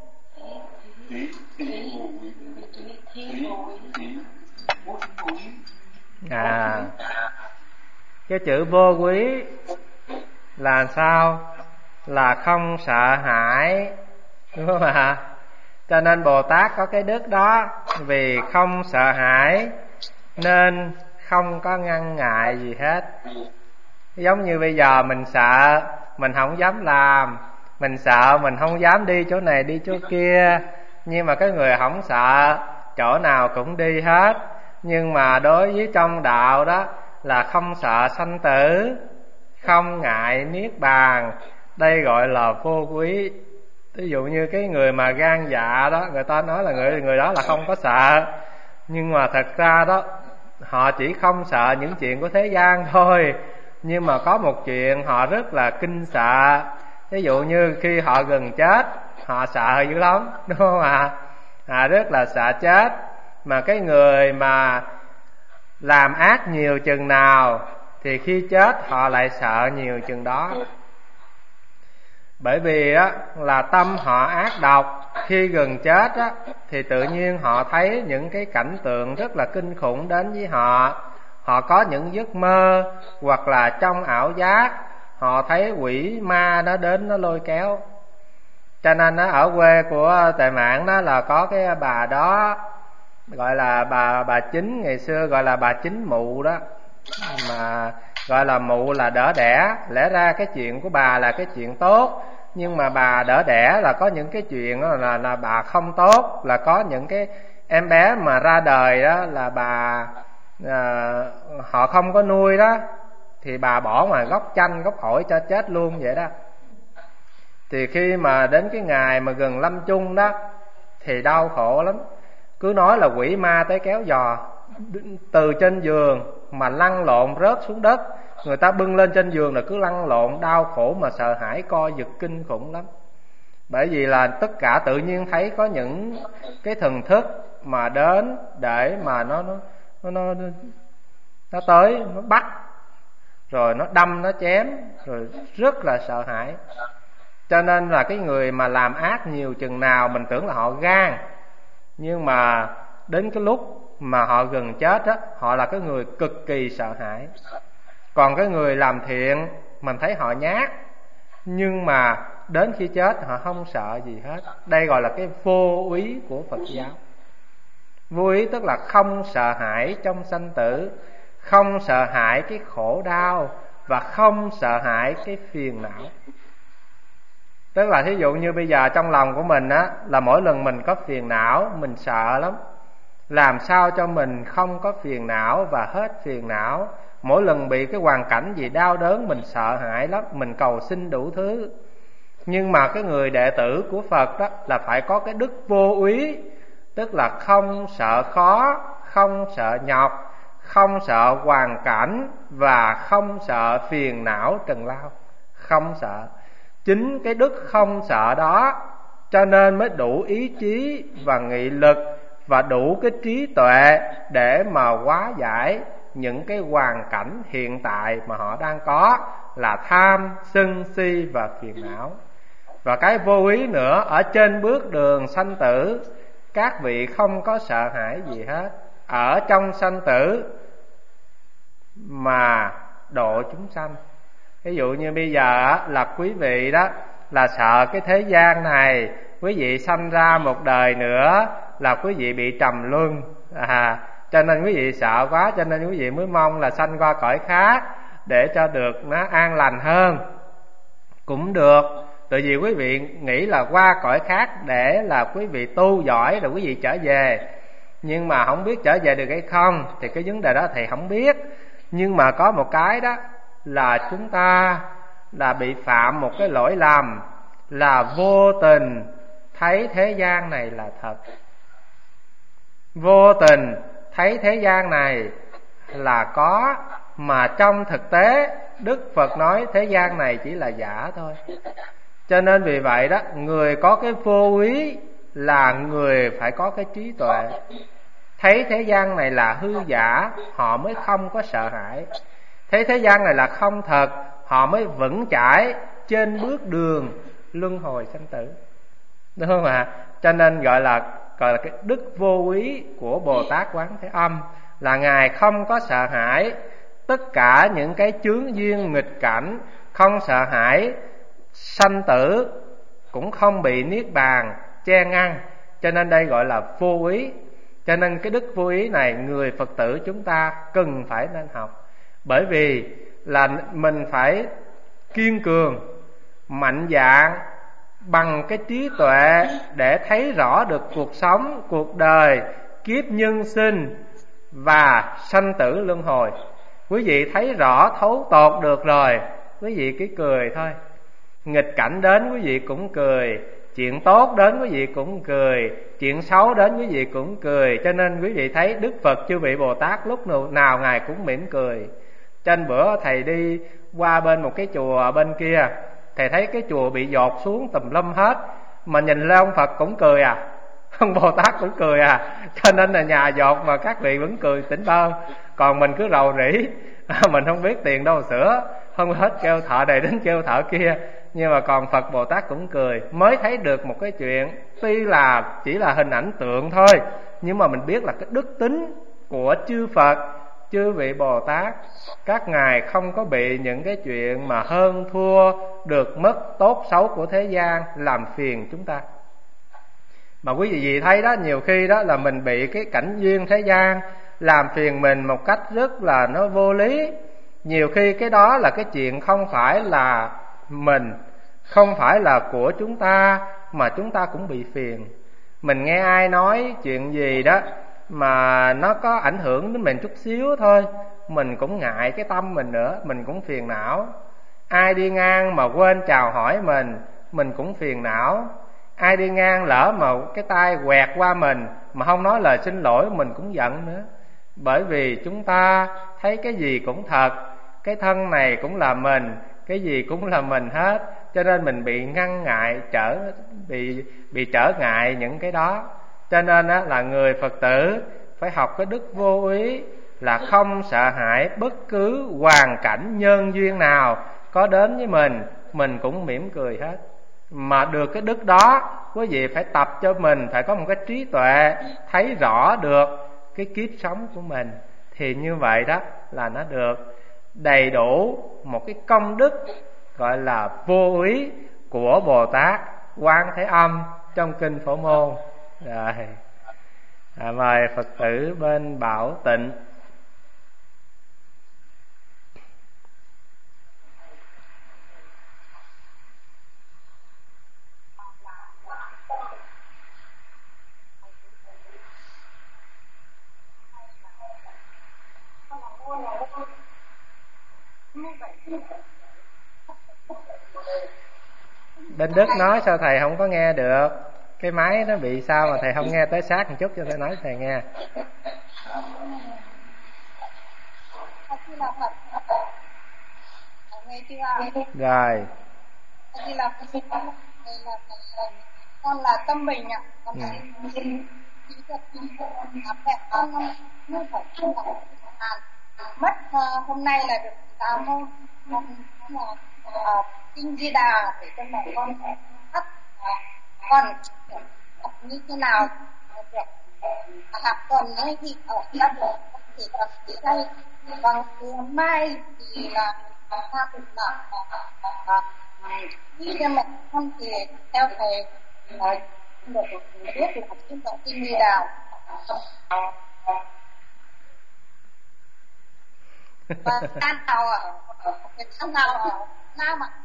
À, cái chữ vô úy là sao? Là không sợ hãi, đúng không ạ? Cho nên Bồ Tát có cái đức đó, vì không sợ hãi nên không có ngăn ngại gì hết. Giống như bây giờ mình sợ, mình không dám làm, mình sợ mình không dám đi chỗ này đi chỗ kia. Nhưng mà cái người không sợ, chỗ nào cũng đi hết. Nhưng mà đối với trong đạo đó là không sợ sanh tử, không ngại niết bàn. Đây gọi là vô quý. Ví dụ như cái người mà gan dạ đó, người ta nói là người người đó là không có sợ. Nhưng mà thật ra đó, họ chỉ không sợ những chuyện của thế gian thôi. Nhưng mà có một chuyện họ rất là kinh sợ. Ví dụ như khi họ gần chết, họ sợ dữ lắm, đúng không ạ? Họ rất là sợ chết. Mà cái người mà làm ác nhiều chừng nào thì khi chết họ lại sợ nhiều chừng đó. Bởi vì á, là tâm họ ác độc. Khi gần chết á, thì tự nhiên họ thấy những cái cảnh tượng rất là kinh khủng đến với họ. Họ có những giấc mơ, hoặc là trong ảo giác họ thấy quỷ ma nó đến nó lôi kéo. Cho nên á, ở quê của Tệ Mạn đó là có cái bà đó, gọi là bà bà Chính, ngày xưa gọi là bà Chính Mụ đó. Mà gọi là mụ là đỡ đẻ. Lẽ ra cái chuyện của bà là cái chuyện tốt, nhưng mà bà đỡ đẻ là có những cái chuyện đó là, là bà không tốt. Là có những cái em bé mà ra đời đó là bà à, họ không có nuôi đó, thì bà bỏ ngoài gốc chanh gốc ổi cho chết luôn vậy đó. Thì khi mà đến cái ngày mà gần lâm chung đó thì đau khổ lắm. Cứ nói là quỷ ma tới kéo giò, từ trên giường mà lăn lộn rớt xuống đất. Người ta bưng lên trên giường là cứ lăn lộn, đau khổ mà sợ hãi, co giật kinh khủng lắm. Bởi vì là tất cả tự nhiên thấy có những cái thần thức mà đến để mà nó nó nó nó, nó tới, nó bắt, rồi nó đâm, nó chém, rồi rất là sợ hãi. Cho nên là cái người mà làm ác nhiều chừng nào mình tưởng là họ gan, nhưng mà đến cái lúc mà họ gần chết á, họ là cái người cực kỳ sợ hãi. Còn cái người làm thiện mình thấy họ nhát, nhưng mà đến khi chết họ không sợ gì hết. Đây gọi là cái vô úy của Phật giáo. Vô úy tức là không sợ hãi trong sanh tử, không sợ hãi cái khổ đau, và không sợ hãi cái phiền não. Tức là thí dụ như bây giờ trong lòng của mình á, là mỗi lần mình có phiền não mình sợ lắm. Làm sao cho mình không có phiền não và hết phiền não. Mỗi lần bị cái hoàn cảnh gì đau đớn mình sợ hãi lắm, mình cầu xin đủ thứ. Nhưng mà cái người đệ tử của Phật đó là phải có cái đức vô úy, tức là không sợ khó, không sợ nhọc, không sợ hoàn cảnh, và không sợ phiền não trần lao. Không sợ. Chính cái đức không sợ đó cho nên mới đủ ý chí và nghị lực, và đủ cái trí tuệ để mà hóa giải những cái hoàn cảnh hiện tại mà họ đang có, là tham, sân si và phiền não. Và cái vô ý nữa, ở trên bước đường sanh tử, các vị không có sợ hãi gì hết. Ở trong sanh tử mà độ chúng sanh. Ví dụ như bây giờ là quý vị đó là sợ cái thế gian này, quý vị sanh ra một đời nữa là quý vị bị trầm luân, à, cho nên quý vị sợ quá, cho nên quý vị mới mong là sanh qua cõi khác để cho được nó an lành hơn. Cũng được, tại vì quý vị nghĩ là qua cõi khác để là quý vị tu giỏi rồi quý vị trở về. Nhưng mà không biết trở về được hay không thì cái vấn đề đó thầy không biết. Nhưng mà có một cái đó là chúng ta là bị phạm một cái lỗi lầm, là vô tình thấy thế gian này là thật. Vô tình thấy thế gian này là có, mà trong thực tế Đức Phật nói thế gian này chỉ là giả thôi. Cho nên vì vậy đó, người có cái vô úy là người phải có cái trí tuệ. thấy thế gian này là hư giả, họ mới không có sợ hãi. Thấy thế gian này là không thật, họ mới vững chãi trên bước đường luân hồi sanh tử. Đúng không ạ? Cho nên gọi là gọi là cái đức vô úy của Bồ Tát Quán Thế Âm, là Ngài không có sợ hãi tất cả những cái chướng duyên nghịch cảnh, không sợ hãi sanh tử, cũng không bị niết bàn che ngăn. Cho nên đây gọi là vô úy. Cho nên cái đức vô úy này người Phật tử chúng ta cần phải nên học. Bởi vì là mình phải kiên cường, mạnh dạn, bằng cái trí tuệ để thấy rõ được cuộc sống, cuộc đời, kiếp nhân sinh và sanh tử luân hồi. Quý vị thấy rõ thấu tột được rồi, quý vị cứ cười thôi. Nghịch cảnh đến quý vị cũng cười, chuyện tốt đến quý vị cũng cười, chuyện xấu đến quý vị cũng cười. Cho nên quý vị thấy Đức Phật chư vị Bồ Tát lúc nào, nào Ngài cũng mỉm cười. Trên bữa thầy đi qua bên một cái chùa bên kia, thầy thấy cái chùa bị dột xuống tùm lum hết, mà nhìn lên ông Phật cũng cười à, ông Bồ Tát cũng cười à. Cho nên là nhà dột mà các vị vẫn cười tỉnh bơ. Còn mình cứ rầu rĩ, mình không biết tiền đâu sửa, không hết kêu thợ này đến kêu thợ kia. Nhưng mà còn Phật Bồ Tát cũng cười. Mới thấy được một cái chuyện, tuy là chỉ là hình ảnh tượng thôi, nhưng mà mình biết là cái đức tính của chư Phật, chư vị Bồ Tát, các ngài không có bị những cái chuyện mà hơn thua, được mất, tốt xấu của thế gian làm phiền chúng ta. Mà quý vị gì thấy đó, nhiều khi đó là mình bị cái cảnh duyên thế gian làm phiền mình một cách rất là nó vô lý. Nhiều khi cái đó là cái chuyện không phải là mình, không phải là của chúng ta, mà chúng ta cũng bị phiền. Mình nghe ai nói chuyện gì đó mà nó có ảnh hưởng đến mình chút xíu thôi, mình cũng ngại cái tâm mình nữa, mình cũng phiền não. Ai đi ngang mà quên chào hỏi mình, mình cũng phiền não. Ai đi ngang lỡ mà cái tay quẹt qua mình mà không nói lời xin lỗi, mình cũng giận nữa. Bởi vì chúng ta thấy cái gì cũng thật, cái thân này cũng là mình, cái gì cũng là mình hết. Cho nên mình bị ngăn ngại, trở bị bị trở ngại những cái đó. Cho nên á, là người Phật tử phải học cái đức vô úy, là không sợ hãi bất cứ hoàn cảnh nhân duyên nào có đến với mình, mình cũng mỉm cười hết. Mà được cái đức đó, quý vị phải tập cho mình phải có một cái trí tuệ, thấy rõ được cái kiếp sống của mình. Thì như vậy đó là nó được đầy đủ một cái công đức gọi là vô úy của Bồ Tát Quán Thế Âm trong kinh Phổ Môn. Rồi à, mời Phật tử bên Bảo Tịnh. Bên Đức nói sao thầy không có nghe được? Cái máy nó bị sao mà thầy không nghe tới sát một chút cho thầy nói thầy nghe. Rồi. Con là Tâm Bình ạ. Con ừ. xin con mới phải không làm mất uh, hôm nay là được tám hôm. Con là uh, kinh Di Đà để cho mẹ con hát uh, con học như thế nào được học tuần ấy thì ở gia đình thì tập đi đây. Còn mai thì là ta cũng là như cho mẹ con thì theo thầy được biết là chúng ta kinh Di Đà và tháng nào ở tháng nào ở Nam ạ.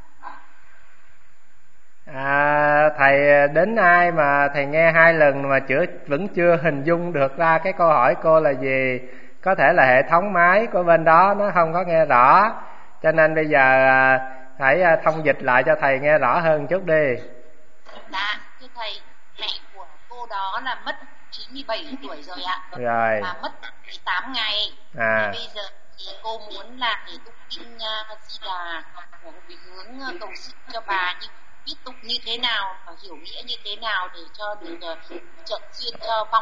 À, thầy đến ai mà thầy nghe hai lần mà chưa vẫn chưa hình dung được ra cái câu hỏi cô là gì. Có thể là hệ thống máy của bên đó nó không có nghe rõ, cho nên bây giờ phải thông dịch lại cho thầy nghe rõ hơn chút đi. Dạ, thưa thầy, mẹ của cô đó là mất chín mươi bảy tuổi rồi ạ. Rồi. Và mất mười tám ngày. À. Thì bây giờ thì cô muốn là để tụng kinh uh, Di Đà về hướng uh, cầu xin cho bà, nhưng biết tụng như thế nào và hiểu nghĩa như thế nào để cho được uh, trợ duyên cho vong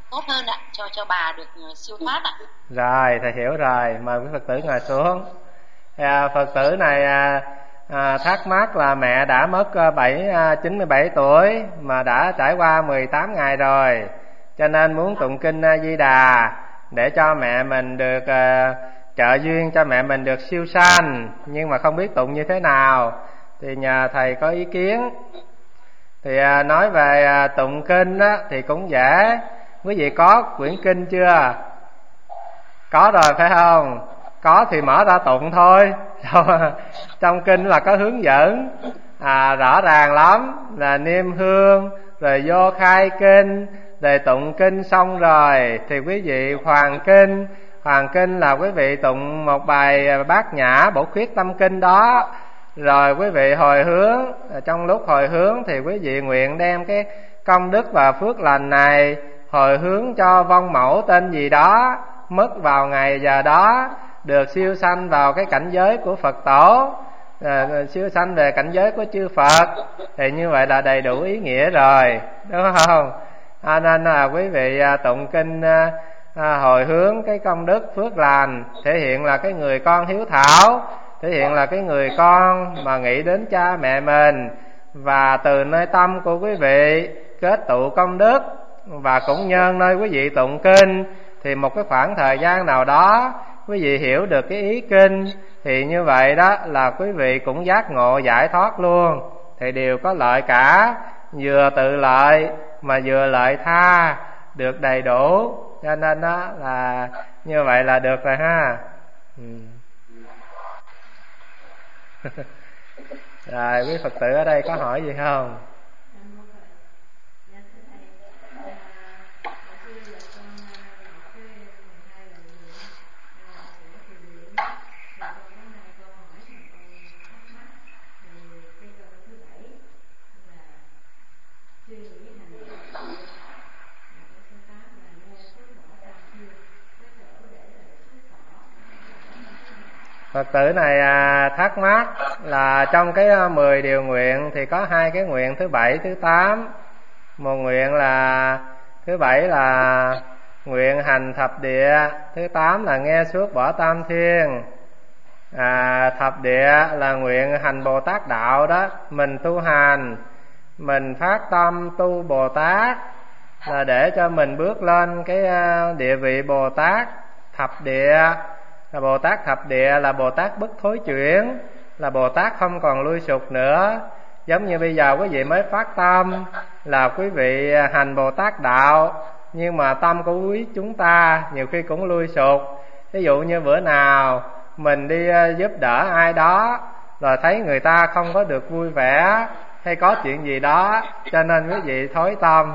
tốt hơn ạ, cho cho bà được siêu thoát ạ. Rồi, thầy hiểu rồi, mời quý Phật tử ngồi xuống. À, Phật tử này à, à, thắc mắc là mẹ đã mất bảy chín mươi bảy tuổi mà đã trải qua mười tám ngày rồi, cho nên muốn tụng kinh A Di Đà để cho mẹ mình được à, trợ duyên cho mẹ mình được siêu sanh, nhưng mà không biết tụng như thế nào, thì nhờ thầy có ý kiến. Thì à, nói về à, tụng kinh á, thì cũng dễ. Quý vị có quyển kinh chưa? Có rồi phải không? Có thì mở ra tụng thôi. Trong kinh là có hướng dẫn à, rõ ràng lắm, là niêm hương, rồi vô khai kinh, rồi tụng kinh xong rồi thì quý vị hoàn kinh. Hoàn kinh là quý vị tụng một bài Bát Nhã Bổ Khuyết Tâm Kinh đó, rồi quý vị hồi hướng. Trong lúc hồi hướng thì quý vị nguyện đem cái công đức và phước lành này hồi hướng cho vong mẫu tên gì đó mất vào ngày giờ đó, được siêu sanh vào cái cảnh giới của Phật tổ, à, siêu sanh về cảnh giới của chư Phật. Thì như vậy là đầy đủ ý nghĩa rồi, đúng không? À, nên là quý vị à, tụng kinh à, à, hồi hướng cái công đức phước lành, thể hiện là cái người con hiếu thảo, thể hiện là cái người con mà nghĩ đến cha mẹ mình, và từ nơi tâm của quý vị kết tụ công đức, và cũng nhân nơi quý vị tụng kinh thì một cái khoảng thời gian nào đó quý vị hiểu được cái ý kinh, thì như vậy đó là quý vị cũng giác ngộ giải thoát luôn, thì đều có lợi cả, vừa tự lợi mà vừa lợi tha, được đầy đủ. Cho nên đó là như vậy là được rồi ha. Ừ. Rồi quý Phật tử ở đây có hỏi gì không? Phật tử này à, thắc mắc là trong cái mười điều nguyện thì có hai cái nguyện thứ bảy, thứ tám. Một nguyện là thứ bảy là nguyện hành thập địa, thứ tám là nghe suốt bỏ tam thiên. À, thập địa là nguyện hành Bồ Tát đạo đó, mình tu hành, mình phát tâm tu Bồ Tát là để cho mình bước lên cái địa vị Bồ Tát thập địa. Là Bồ Tát thập địa là Bồ Tát bất thối chuyển, là Bồ Tát không còn lui sụp nữa. Giống như bây giờ quý vị mới phát tâm là quý vị hành Bồ Tát đạo, nhưng mà tâm của quý chúng ta nhiều khi cũng lui sụp. Ví dụ như bữa nào mình đi giúp đỡ ai đó, rồi thấy người ta không có được vui vẻ, hay có chuyện gì đó, cho nên quý vị thối tâm.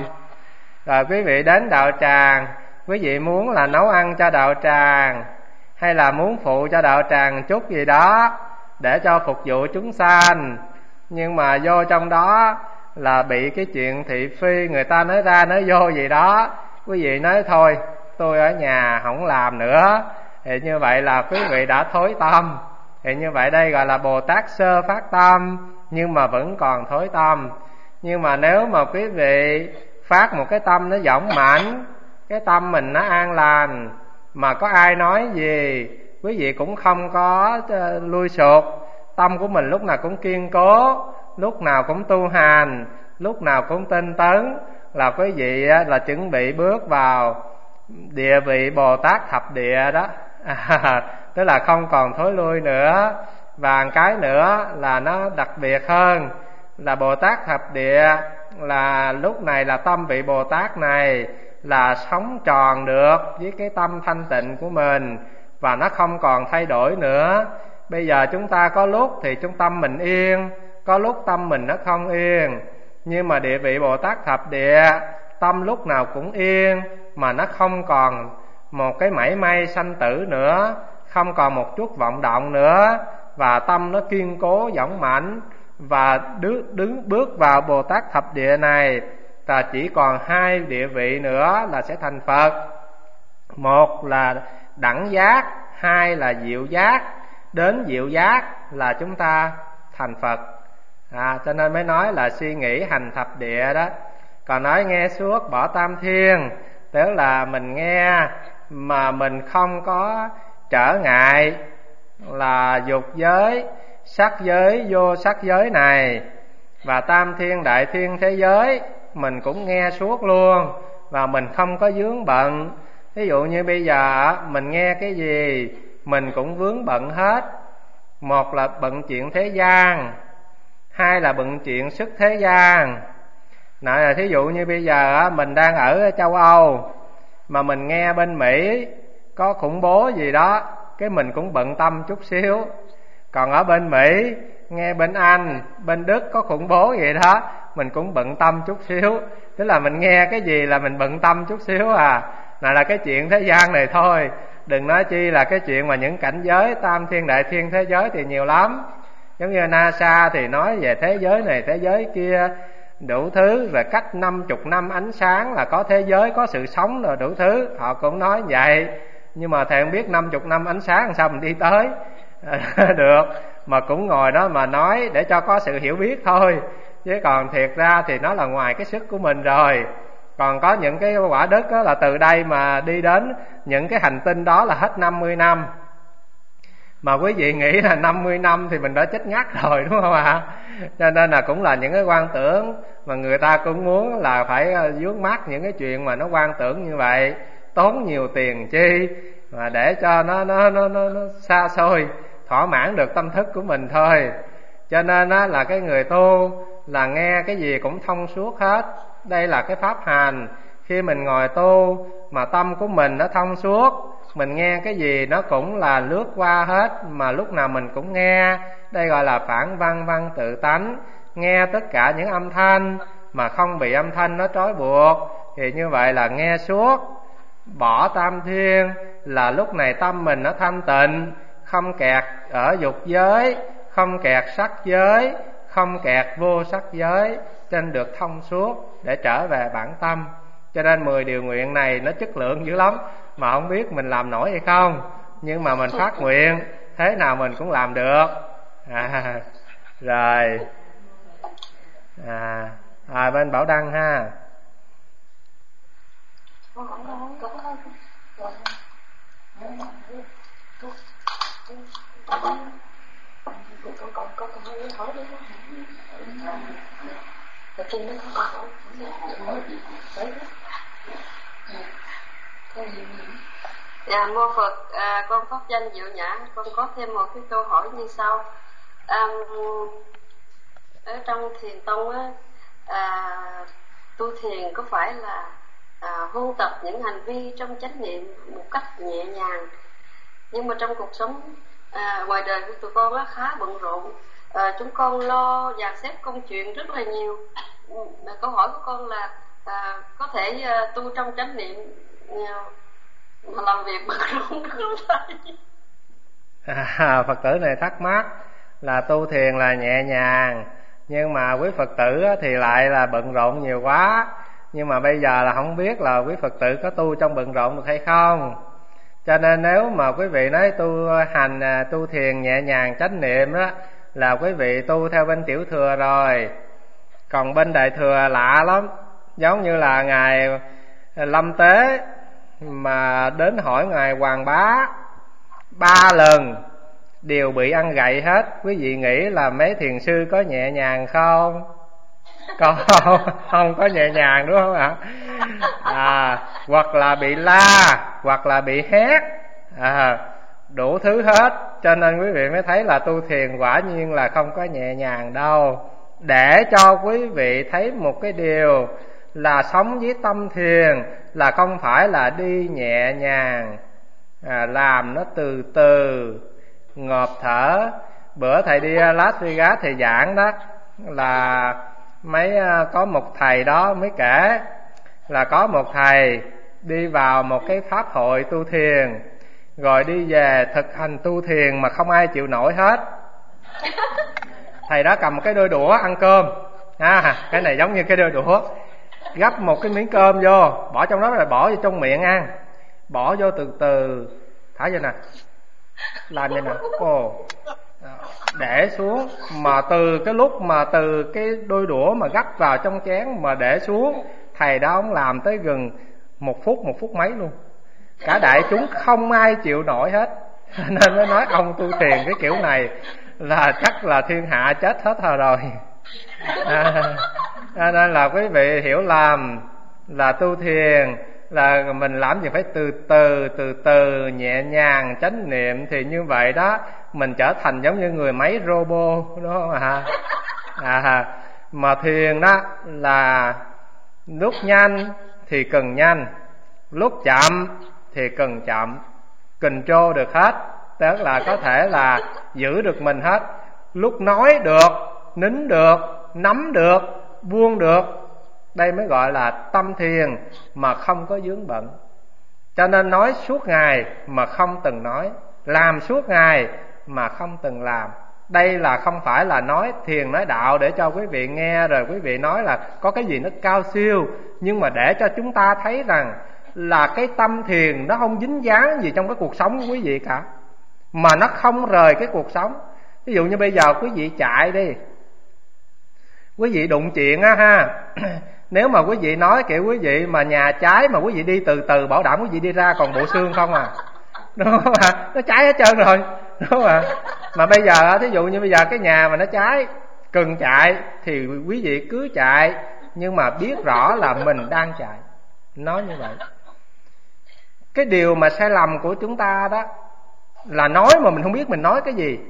Rồi quý vị đến đạo tràng, quý vị muốn là nấu ăn cho đạo tràng, hay là muốn phụ cho đạo tràng chút gì đó để cho phục vụ chúng sanh, nhưng mà vô trong đó là bị cái chuyện thị phi, người ta nói ra nói vô gì đó, quý vị nói thôi tôi ở nhà không làm nữa, thì như vậy là quý vị đã thối tâm. Thì như vậy đây gọi là Bồ Tát sơ phát tâm, nhưng mà vẫn còn thối tâm. Nhưng mà nếu mà quý vị phát một cái tâm nó dõng mãnh, cái tâm mình nó an lành, mà có ai nói gì quý vị cũng không có lui sụp, tâm của mình lúc nào cũng kiên cố, lúc nào cũng tu hành, lúc nào cũng tinh tấn, là quý vị là chuẩn bị bước vào địa vị Bồ Tát thập địa đó. À, tức là không còn thối lui nữa. Và cái nữa là nó đặc biệt hơn, là Bồ Tát thập địa là lúc này là tâm vị Bồ Tát này là sống tròn được với cái tâm thanh tịnh của mình, và nó không còn thay đổi nữa. Bây giờ chúng ta có lúc thì chúng tâm mình yên, có lúc tâm mình nó không yên. Nhưng mà địa vị Bồ Tát thập địa, tâm lúc nào cũng yên, mà nó không còn một cái mảy may sanh tử nữa, không còn một chút vọng động nữa, và tâm nó kiên cố dõng mãnh. Và đứng, đứng bước vào Bồ Tát thập địa này là chỉ còn hai địa vị nữa là sẽ thành Phật. Một là đẳng giác, hai là diệu giác. Đến diệu giác là chúng ta thành Phật. À, cho nên mới nói là suy nghĩ hành thập địa đó. Còn nói nghe suốt bỏ tam thiên tức là mình nghe mà mình không có trở ngại là dục giới, sắc giới, vô sắc giới này và tam thiên đại thiên thế giới, mình cũng nghe suốt luôn và mình không có vướng bận. Ví dụ như bây giờ mình nghe cái gì mình cũng vướng bận hết. Một là bận chuyện thế gian, hai là bận chuyện sức thế gian. Nói là thí dụ như bây giờ mình đang ở châu Âu mà mình nghe bên Mỹ có khủng bố gì đó, cái mình cũng bận tâm chút xíu. Còn ở bên Mỹ, nghe bên Anh, bên Đức có khủng bố gì đó, mình cũng bận tâm chút xíu. Tức là mình nghe cái gì là mình bận tâm chút xíu à. Này là cái chuyện thế gian này thôi. Đừng nói chi là cái chuyện mà những cảnh giới tam thiên đại thiên thế giới thì nhiều lắm. Giống như NASA thì nói về thế giới này thế giới kia đủ thứ, rồi cách năm chục năm ánh sáng là có thế giới, có sự sống rồi đủ thứ. Họ cũng nói vậy. Nhưng mà thầy không biết năm chục năm ánh sáng làm sao mình đi tới được. Mà cũng ngồi đó mà nói để cho có sự hiểu biết thôi. Chứ còn thiệt ra thì nó là ngoài cái sức của mình rồi. Còn có những cái quả đất đó là từ đây mà đi đến những cái hành tinh đó là hết năm mươi năm. Mà quý vị nghĩ là năm mươi năm thì mình đã chết ngắt rồi, đúng không ạ? Cho nên là cũng là những cái quan tưởng mà người ta cũng muốn là phải vướng mắc những cái chuyện mà nó quan tưởng như vậy, tốn nhiều tiền chi mà để cho nó nó nó nó, nó xa xôi, thỏa mãn được tâm thức của mình thôi. Cho nên á, là cái người tu là nghe cái gì cũng thông suốt hết. Đây là cái pháp hành. Khi mình ngồi tu mà tâm của mình nó thông suốt, mình nghe cái gì nó cũng là lướt qua hết, mà lúc nào mình cũng nghe. Đây gọi là phản văn văn tự tánh. Nghe tất cả những âm thanh mà không bị âm thanh nó trói buộc, thì như vậy là nghe suốt. Bỏ tam thiên là lúc này tâm mình nó thanh tịnh, không kẹt ở dục giới, không kẹt sắc giới, không kẹt vô sắc giới, nên được thông suốt để trở về bản tâm. Cho nên mười điều nguyện này nó chất lượng dữ lắm, mà không biết mình làm nổi hay không. Nhưng mà mình phát nguyện, thế nào mình cũng làm được. À, rồi à, à, bên Bảo Đăng ha. Con con con con hỏi hỏi đi. Rồi kia nó con hỏi. Đấy. Dạ, mô Phật, à, con pháp danh Diệu Nhã, con có thêm một cái câu hỏi như sau. À, ở trong thiền tông á, à, tu thiền có phải là à, huân tập những hành vi trong chánh niệm một cách nhẹ nhàng, nhưng mà trong cuộc sống à, ngoài đời của tụi con á, khá bận rộn. À, chúng con lo dàn xếp công chuyện rất là nhiều. À, câu hỏi của con là à, có thể à, tu trong chánh niệm à, mà làm việc bận rộn được không thầy? À, Phật tử này thắc mắc là tu thiền là nhẹ nhàng, nhưng mà quý Phật tử thì lại là bận rộn nhiều quá. Nhưng mà bây giờ là không biết là quý Phật tử có tu trong bận rộn được hay không. Cho nên nếu mà quý vị nói tu hành tu thiền nhẹ nhàng chánh niệm đó, là quý vị tu theo bên tiểu thừa rồi. Còn bên đại thừa lạ lắm. Giống như là ngài Lâm Tế mà đến hỏi ngài Hoàng Bá ba lần đều bị ăn gậy hết. Quý vị nghĩ là mấy thiền sư có nhẹ nhàng không? Không, không có nhẹ nhàng, đúng không ạ? À, hoặc là bị la, hoặc là bị hét, à, đủ thứ hết. Cho nên quý vị mới thấy là tu thiền quả nhiên là không có nhẹ nhàng đâu. Để cho quý vị thấy một cái điều là sống với tâm thiền là không phải là đi nhẹ nhàng, à, làm nó từ từ, ngộp thở. Bữa thầy đi Las Vegas thầy giảng đó, là mấy có một thầy đó mới kể là có một thầy đi vào một cái pháp hội tu thiền, rồi đi về thực hành tu thiền mà không ai chịu nổi hết. Thầy đó cầm một cái đôi đũa ăn cơm, à, cái này giống như cái đôi đũa, gắp một cái miếng cơm vô, bỏ trong đó rồi bỏ vô trong miệng ăn, bỏ vô từ từ, thả vô nè, làm vậy nè, ồ, để xuống. Mà từ cái lúc mà từ cái đôi đũa mà gắp vào trong chén mà để xuống, thầy đó ông làm tới gần một phút một phút mấy luôn. Cả đại chúng không ai chịu nổi hết. Nên mới nói ông tu thiền cái kiểu này là chắc là thiên hạ chết hết rồi. À, nên là quý vị hiểu lầm là tu thiền là mình làm gì phải từ từ từ từ nhẹ nhàng chánh niệm, thì như vậy đó mình trở thành giống như người máy robot, đúng không ạ? À, mà thiền đó là lúc nhanh thì cần nhanh, lúc chậm thì cần chậm, control được hết, tức là có thể là giữ được mình hết. Lúc nói được, nín được, nắm được, buông được, đây mới gọi là tâm thiền mà không có vướng bận. Cho nên nói suốt ngày mà không từng nói, làm suốt ngày mà không từng làm. Đây là không phải là nói thiền nói đạo để cho quý vị nghe rồi quý vị nói là có cái gì nó cao siêu, nhưng mà để cho chúng ta thấy rằng là cái tâm thiền nó không dính dáng gì trong cái cuộc sống của quý vị cả, mà nó không rời cái cuộc sống. Ví dụ như bây giờ quý vị chạy đi, quý vị đụng chuyện á ha, nếu mà quý vị nói kiểu quý vị mà nhà cháy mà quý vị đi từ từ, bảo đảm quý vị đi ra còn bộ xương không à, đúng không ạ? Nó cháy hết trơn rồi, đúng không ạ? Mà bây giờ thí dụ như bây giờ cái nhà mà nó cháy, cần chạy thì quý vị cứ chạy, nhưng mà biết rõ là mình đang chạy. Nói như vậy. Cái điều mà sai lầm của chúng ta đó là nói mà mình không biết mình nói cái gì,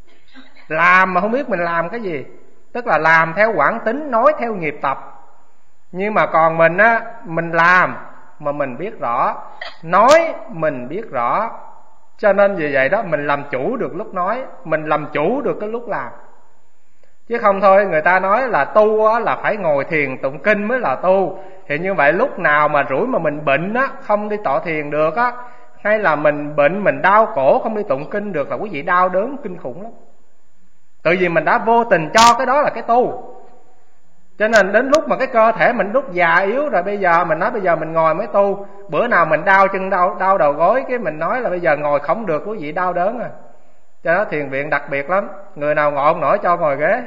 làm mà không biết mình làm cái gì. Tức là làm theo quán tính, nói theo nghiệp tập. Nhưng mà còn mình á, mình làm mà mình biết rõ, nói mình biết rõ. Cho nên vì vậy đó mình làm chủ được lúc nói, mình làm chủ được cái lúc làm. Chứ không thôi người ta nói là tu á, là phải ngồi thiền tụng kinh mới là tu. Thì như vậy lúc nào mà rủi mà mình bệnh á, không đi tọa thiền được á, hay là mình bệnh mình đau cổ không đi tụng kinh được, là quý vị đau đớn kinh khủng lắm. Tự vì mình đã vô tình cho cái đó là cái tu. Cho nên đến lúc mà cái cơ thể mình lúc già yếu rồi, bây giờ mình nói bây giờ mình ngồi mới tu. Bữa nào mình đau chân đau, đau đầu gối, cái mình nói là bây giờ ngồi không được, quý vị đau đớn à. Cho đó thiền viện đặc biệt lắm, người nào ngồi không nổi cho ngồi ghế.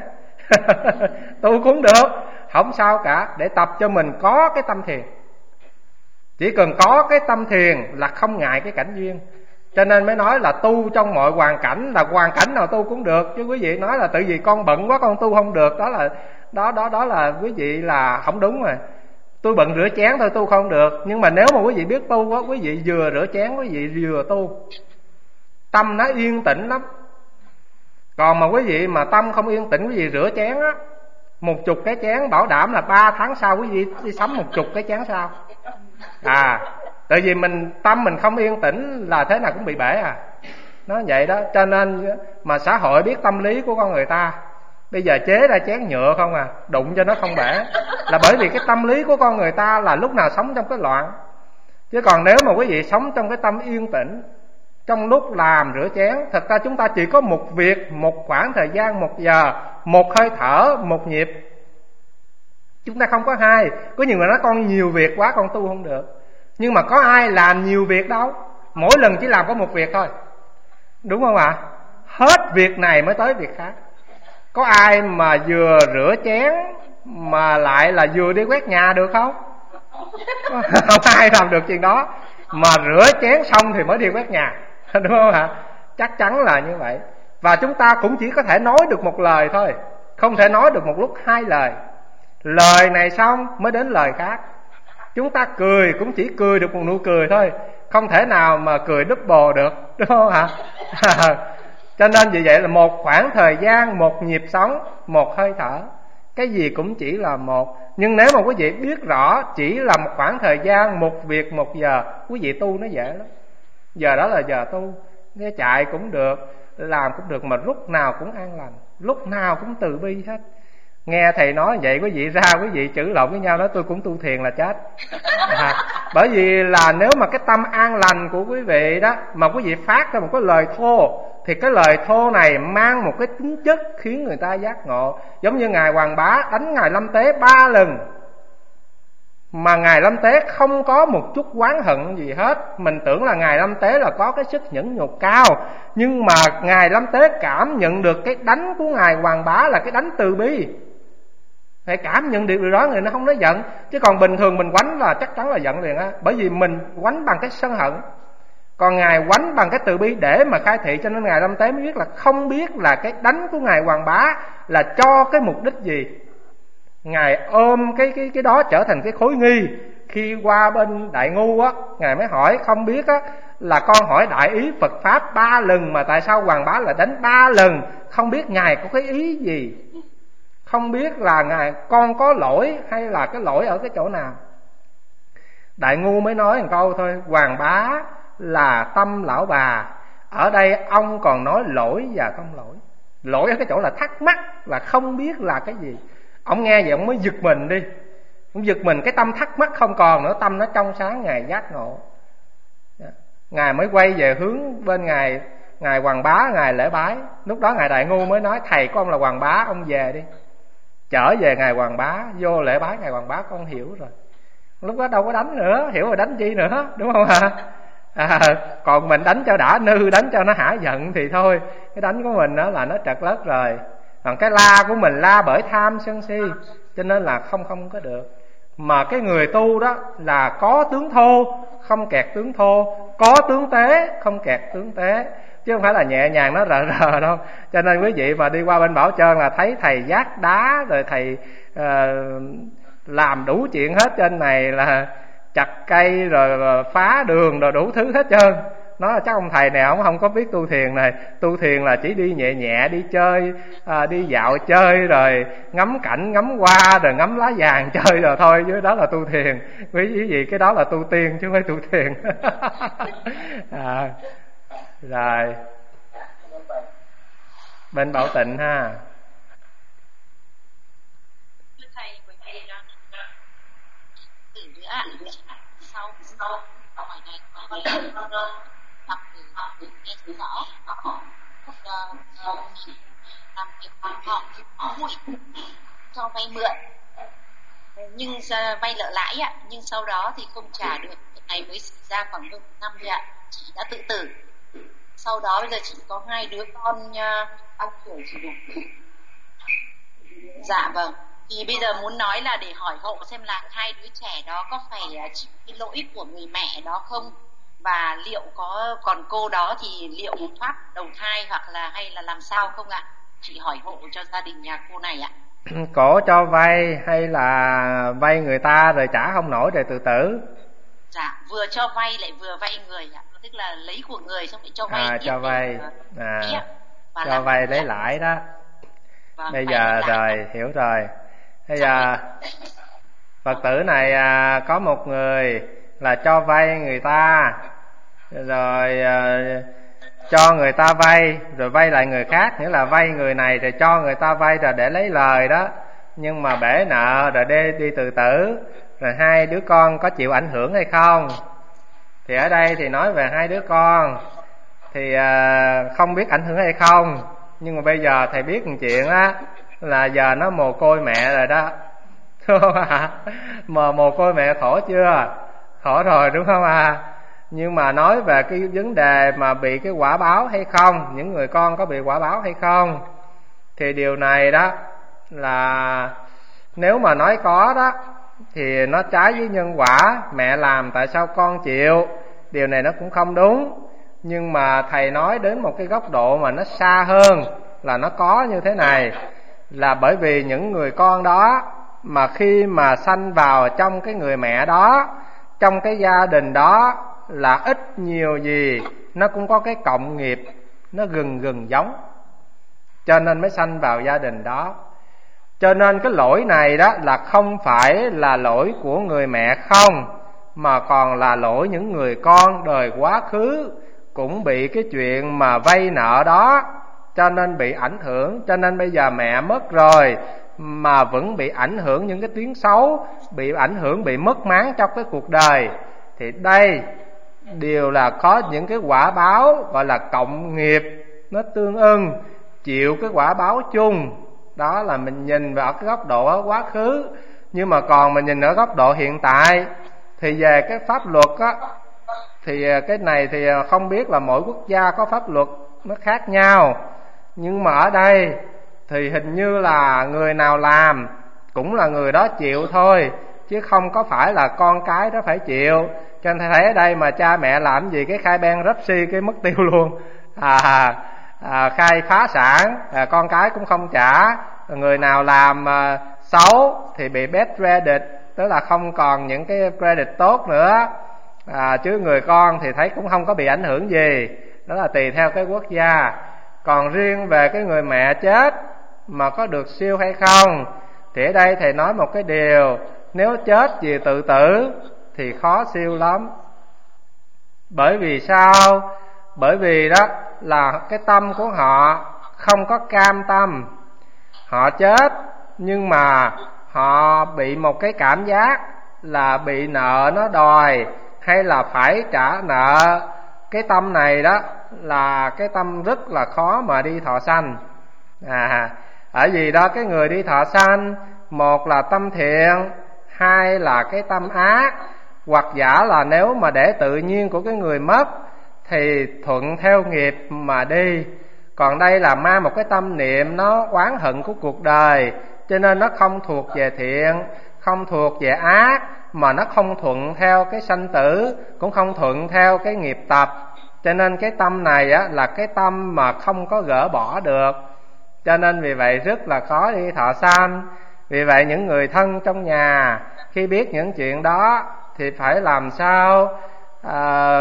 Tu cũng được, không sao cả, để tập cho mình có cái tâm thiền. Chỉ cần có cái tâm thiền là không ngại cái cảnh duyên. Cho nên mới nói là tu trong mọi hoàn cảnh, là hoàn cảnh nào tu cũng được. Chứ quý vị nói là tự vì con bận quá con tu không được, đó là đó đó đó là quý vị là không đúng rồi. Tôi bận rửa chén thôi tu không được, nhưng mà nếu mà quý vị biết tu quá, quý vị vừa rửa chén quý vị vừa tu, tâm nó yên tĩnh lắm. Còn mà quý vị mà tâm không yên tĩnh, quý vị rửa chén á, một chục cái chén bảo đảm là ba tháng sau quý vị đi sắm một chục cái chén sau. À, tại vì mình tâm mình không yên tĩnh là thế nào cũng bị bể à. Nó vậy đó. Cho nên mà xã hội biết tâm lý của con người ta, bây giờ chế ra chén nhựa không à, đụng cho nó không bể, là bởi vì cái tâm lý của con người ta là lúc nào sống trong cái loạn. Chứ còn nếu mà quý vị sống trong cái tâm yên tĩnh, trong lúc làm rửa chén, thật ra chúng ta chỉ có một việc, một khoảng thời gian, một giờ, một hơi thở, một nhịp. Chúng ta không có hai. Có nhiều người nói con nhiều việc quá con tu không được, nhưng mà có ai làm nhiều việc đâu, mỗi lần chỉ làm có một việc thôi, đúng không ạ? Hết việc này mới tới việc khác. Có ai mà vừa rửa chén mà lại là vừa đi quét nhà được không? Không ai làm được chuyện đó. Mà rửa chén xong thì mới đi quét nhà, đúng không ạ? Chắc chắn là như vậy. Và chúng ta cũng chỉ có thể nói được một lời thôi, không thể nói được một lúc hai lời. Lời này xong mới đến lời khác. Chúng ta cười cũng chỉ cười được một nụ cười thôi, không thể nào mà cười double được, đúng không ạ? Cho nên vì vậy là một khoảng thời gian, một nhịp sống, một hơi thở, cái gì cũng chỉ là một. Nhưng nếu mà quý vị biết rõ chỉ là một khoảng thời gian, một việc, một giờ, quý vị tu nó dễ lắm. Giờ đó là giờ tu, cái chạy cũng được, làm cũng được, mà lúc nào cũng an lành, lúc nào cũng từ bi hết. Nghe thầy nói vậy quý vị ra quý vị chữ lộn với nhau, nói tôi cũng tu thiền là chết. À, bởi vì là nếu mà cái tâm an lành của quý vị đó mà quý vị phát ra một cái lời thô, thì cái lời thô này mang một cái tính chất khiến người ta giác ngộ. Giống như Ngài Hoàng Bá đánh Ngài Lâm Tế ba lần mà Ngài Lâm Tế không có một chút oán hận gì hết. Mình tưởng là Ngài Lâm Tế là có cái sức nhẫn nhục cao, nhưng mà Ngài Lâm Tế cảm nhận được cái đánh của Ngài Hoàng Bá là cái đánh từ bi. Phải cảm nhận được điều đó người nó không nói giận. Chứ còn bình thường mình quánh là chắc chắn là giận liền á. Bởi vì mình quánh bằng cái sân hận. Còn Ngài quánh bằng cái từ bi để mà khai thị, cho nên Ngài Lâm Tế mới biết là không biết là cái đánh của Ngài Hoàng Bá là cho cái mục đích gì. Ngài ôm cái cái cái đó trở thành cái khối nghi. Khi qua bên Đại Ngu á, Ngài mới hỏi không biết á là con hỏi đại ý Phật Pháp ba lần mà tại sao Hoàng Bá lại đánh ba lần, không biết Ngài có cái ý gì, không biết là Ngài con có lỗi hay là cái lỗi ở cái chỗ nào. Đại Ngu mới nói một câu thôi: Hoàng Bá là tâm lão bà. Ở đây ông còn nói lỗi và không lỗi. Lỗi ở cái chỗ là thắc mắc, là không biết là cái gì. Ông nghe vậy ông mới giật mình đi. Ông giật mình, cái tâm thắc mắc không còn nữa, tâm nó trong sáng, Ngài giác ngộ. Ngài mới quay về hướng bên Ngài Ngài Hoàng Bá, Ngài lễ bái. Lúc đó Ngài Đại Ngu mới nói: thầy của ông là Hoàng Bá, ông về đi. Trở về Ngài Hoàng Bá, vô lễ bái Ngài Hoàng Bá, con hiểu rồi. Lúc đó đâu có đánh nữa, hiểu rồi đánh chi nữa, đúng không ạ? À, còn mình đánh cho đã nư, đánh cho nó hả giận thì thôi. Cái đánh của mình đó là nó trật lất rồi. Còn cái la của mình la bởi tham sân si, cho nên là không không có được. Mà cái người tu đó là có tướng thô không kẹt tướng thô, có tướng tế không kẹt tướng tế, chứ không phải là nhẹ nhàng nó rờ rờ đâu. Cho nên quý vị mà đi qua bên Bảo Trơn là thấy thầy vác đá, rồi thầy uh, làm đủ chuyện hết. Trên này là chặt cây rồi, rồi phá đường rồi đủ thứ hết trơn. Nó là chắc ông thầy này ông không có biết tu thiền này. Tu thiền là chỉ đi nhẹ nhẹ, đi chơi, à, đi dạo chơi, rồi ngắm cảnh, ngắm hoa, rồi ngắm lá vàng chơi rồi thôi, chứ đó là tu thiền. Quý vị cái đó là tu tiên chứ không phải tu thiền. À, rồi bên Bảo Tịnh ha. Sau sau hỏi này con học từ nghe thấy rõ làm việc họ vui cho vay mượn, nhưng vay nợ lãi ạ, nhưng sau đó thì không trả được. Cái này mới xảy ra khoảng hơn một năm rồi ạ. Chị đã tự tử. Sau đó bây giờ chị có hai đứa con ăn tuổi chỉ đủ. Dạ vâng. Thì bây giờ muốn nói là để hỏi hộ xem là hai đứa trẻ đó có phải chịu cái lỗi của người mẹ đó không, và liệu có còn cô đó thì liệu thoát đầu thai hoặc là hay là làm sao không ạ? Chị hỏi hộ cho gia đình nhà cô này ạ. Cổ cho vay hay là vay người ta rồi trả không nổi rồi tự tử? Dạ, vừa cho vay lại vừa vay người ạ, tức là lấy của người xong lại cho vay à, tiếp. Cho vay, à, à, cho vay lấy lãi đó. Vâng, bây giờ rồi đó. Hiểu rồi. Bây giờ Phật tử này à, có một người là cho vay người ta, rồi à, cho người ta vay rồi vay lại người khác, nghĩa là vay người này rồi cho người ta vay rồi để lấy lời đó, nhưng mà bể nợ rồi đi đi tự tử. Rồi hai đứa con có chịu ảnh hưởng hay không? Thì ở đây thì nói về hai đứa con thì à, không biết ảnh hưởng hay không, nhưng mà bây giờ thầy biết một chuyện á, là giờ nó mồ côi mẹ rồi đó. Đúng không ạ? Mà mồ côi mẹ khổ chưa? Khổ rồi đúng không ạ? À? Nhưng mà nói về cái vấn đề mà bị cái quả báo hay không, những người con có bị quả báo hay không, thì điều này đó là nếu mà nói có đó thì nó trái với nhân quả. Mẹ làm tại sao con chịu? Điều này nó cũng không đúng. Nhưng mà thầy nói đến một cái góc độ mà nó xa hơn, là nó có như thế này, là bởi vì những người con đó mà khi mà sanh vào trong cái người mẹ đó, trong cái gia đình đó, là ít nhiều gì nó cũng có cái cộng nghiệp nó gần gần giống, cho nên mới sanh vào gia đình đó. Cho nên cái lỗi này đó là không phải là lỗi của người mẹ không, mà còn là lỗi những người con đời quá khứ cũng bị cái chuyện mà vay nợ đó, cho nên bị ảnh hưởng. Cho nên bây giờ mẹ mất rồi mà vẫn bị ảnh hưởng những cái tiếng xấu, bị ảnh hưởng, bị mất mát trong cái cuộc đời. Thì đây đều là có những cái quả báo gọi là cộng nghiệp, nó tương ưng, chịu cái quả báo chung. Đó là mình nhìn vào cái góc độ ở quá khứ. Nhưng mà còn mình nhìn ở góc độ hiện tại thì về cái pháp luật á, thì cái này thì không biết là mỗi quốc gia có pháp luật nó khác nhau. Nhưng mà ở đây thì hình như là người nào làm cũng là người đó chịu thôi, chứ không có phải là con cái đó phải chịu. Cho nên thấy ở đây mà cha mẹ làm gì cái khai bankruptcy cái mất tiêu luôn, à, à, khai phá sản, à, con cái cũng không trả. Người nào làm à, xấu thì bị bad credit, tức là không còn những cái credit tốt nữa, à, chứ người con thì thấy cũng không có bị ảnh hưởng gì. Đó là tùy theo cái quốc gia. Còn riêng về cái người mẹ chết mà có được siêu hay không, thì ở đây thầy nói một cái điều, nếu chết vì tự tử thì khó siêu lắm. Bởi vì sao? Bởi vì đó là cái tâm của họ không có cam tâm. Họ chết nhưng mà họ bị một cái cảm giác là bị nợ nó đòi, hay là phải trả nợ. Cái tâm này đó là cái tâm rất là khó mà đi thọ sanh. À, ở vì đó cái người đi thọ sanh, một là tâm thiện, hai là cái tâm ác, hoặc giả là nếu mà để tự nhiên của cái người mất thì thuận theo nghiệp mà đi. Còn đây là mang một cái tâm niệm nó oán hận của cuộc đời, cho nên nó không thuộc về thiện, không thuộc về ác, mà nó không thuận theo cái sanh tử, cũng không thuận theo cái nghiệp tập. Cho nên cái tâm này á, là cái tâm mà không có gỡ bỏ được. Cho nên vì vậy rất là khó đi thọ sanh. Vì vậy những người thân trong nhà khi biết những chuyện đó thì phải làm sao à,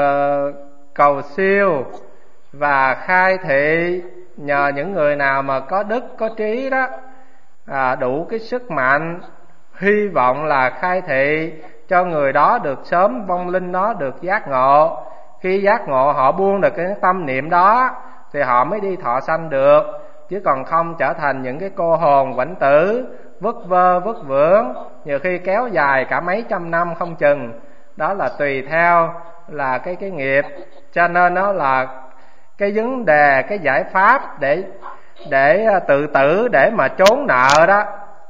cầu siêu và khai thị, nhờ những người nào mà có đức có trí đó, à, đủ cái sức mạnh, hy vọng là khai thị cho người đó được sớm, vong linh đó được giác ngộ. Khi giác ngộ họ buông được cái tâm niệm đó thì họ mới đi thọ sanh được, chứ còn không trở thành những cái cô hồn quạnh tử, vất vơ vất vưởng, nhiều khi kéo dài cả mấy trăm năm không chừng. Đó là tùy theo là cái cái nghiệp. Cho nên đó là cái vấn đề, cái giải pháp để để tự tử, để mà trốn nợ đó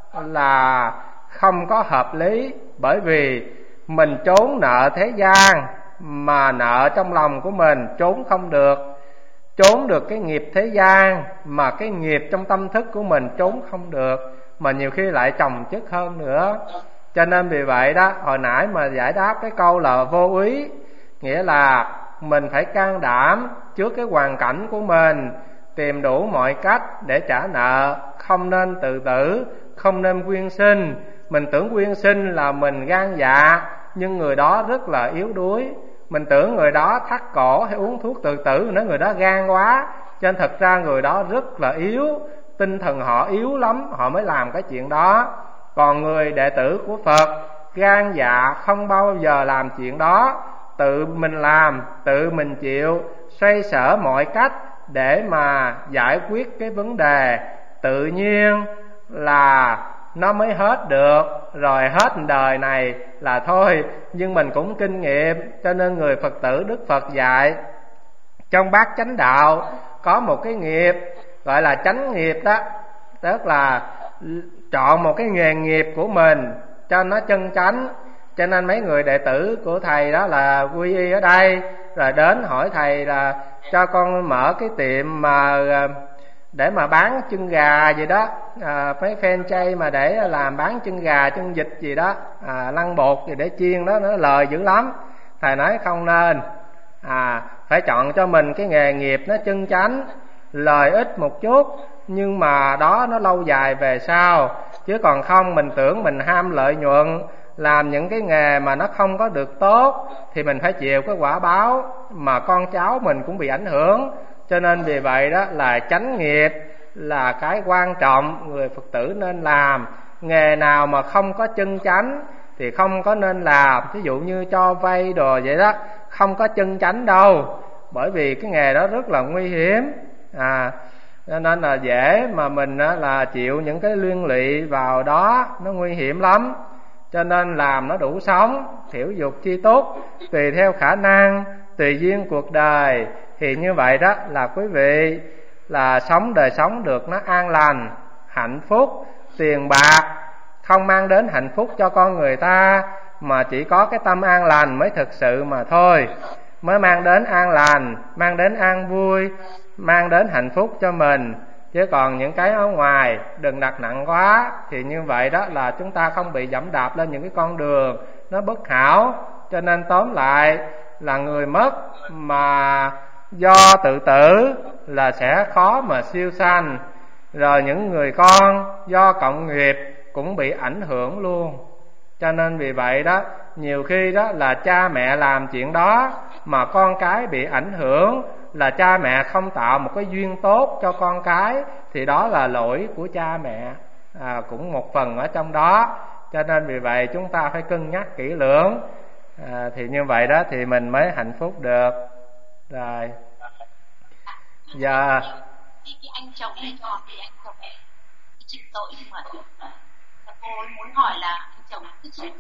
là không có hợp lý. Bởi vì mình trốn nợ thế gian mà nợ trong lòng của mình trốn không được. Trốn được cái nghiệp thế gian mà cái nghiệp trong tâm thức của mình trốn không được, mà nhiều khi lại chồng chất hơn nữa. Cho nên vì vậy đó, hồi nãy mà giải đáp cái câu là vô ý, nghĩa là mình phải can đảm trước cái hoàn cảnh của mình, tìm đủ mọi cách để trả nợ. Không nên tự tử, không nên quyên sinh. Mình tưởng quyên sinh là mình gan dạ, nhưng người đó rất là yếu đuối. Mình tưởng người đó thắt cổ hay uống thuốc tự tử, nói người đó gan quá. Cho nên thật ra người đó rất là yếu, tinh thần họ yếu lắm, họ mới làm cái chuyện đó. Còn người đệ tử của Phật gan dạ không bao giờ làm chuyện đó, tự mình làm, tự mình chịu, xoay sở mọi cách để mà giải quyết cái vấn đề. Tự nhiên là nó mới hết được, rồi hết đời này là thôi. Nhưng mình cũng kinh nghiệm, cho nên người Phật tử Đức Phật dạy trong bát chánh đạo có một cái nghiệp gọi là chánh nghiệp đó, tức là chọn một cái nghề nghiệp của mình cho nó chân chánh. Cho nên mấy người đệ tử của thầy đó là quy y ở đây, rồi đến hỏi thầy là cho con mở cái tiệm mà để mà bán chân gà gì đó, à, mấy franchise mà để làm bán chân gà, chân vịt gì đó, à, lăn bột gì để chiên đó, nó lời dữ lắm. Thầy nói không nên, à, phải chọn cho mình cái nghề nghiệp nó chân chánh, lời ít một chút, nhưng mà đó nó lâu dài về sau. Chứ còn không mình tưởng mình ham lợi nhuận, làm những cái nghề mà nó không có được tốt thì mình phải chịu cái quả báo, mà con cháu mình cũng bị ảnh hưởng. Cho nên vì vậy đó là chánh nghiệp là cái quan trọng người Phật tử nên làm. Nghề nào mà không có chân chánh thì không có nên làm. Ví dụ như cho vay đồ vậy đó, không có chân chánh đâu, bởi vì cái nghề đó rất là nguy hiểm. À, nên là dễ mà mình là chịu những cái liên lụy vào đó, nó nguy hiểm lắm. Cho nên làm nó đủ sống, thiểu dục chi túc, tùy theo khả năng, tùy duyên cuộc đời. Thì như vậy đó là quý vị là sống đời sống được nó an lành, hạnh phúc, tiền bạc không mang đến hạnh phúc cho con người ta, mà chỉ có cái tâm an lành mới thực sự mà thôi, mới mang đến an lành, mang đến an vui, mang đến hạnh phúc cho mình. Chứ còn những cái ở ngoài đừng đặt nặng quá, thì như vậy đó là chúng ta không bị dẫm đạp lên những cái con đường nó bất hảo. Cho nên tóm lại là người mất mà do tự tử là sẽ khó mà siêu sanh. Rồi những người con do cộng nghiệp cũng bị ảnh hưởng luôn. Cho nên vì vậy đó, nhiều khi đó là cha mẹ làm chuyện đó mà con cái bị ảnh hưởng, là cha mẹ không tạo một cái duyên tốt cho con cái, thì đó là lỗi của cha mẹ, à, cũng một phần ở trong đó. Cho nên vì vậy chúng ta phải cân nhắc kỹ lưỡng, à, thì như vậy đó thì mình mới hạnh phúc được. Rồi giờ khi cái anh chồng lấy chồng thì anh chồng chịu tội, nhưng mà cô ấy muốn hỏi là anh chồng cứ chịu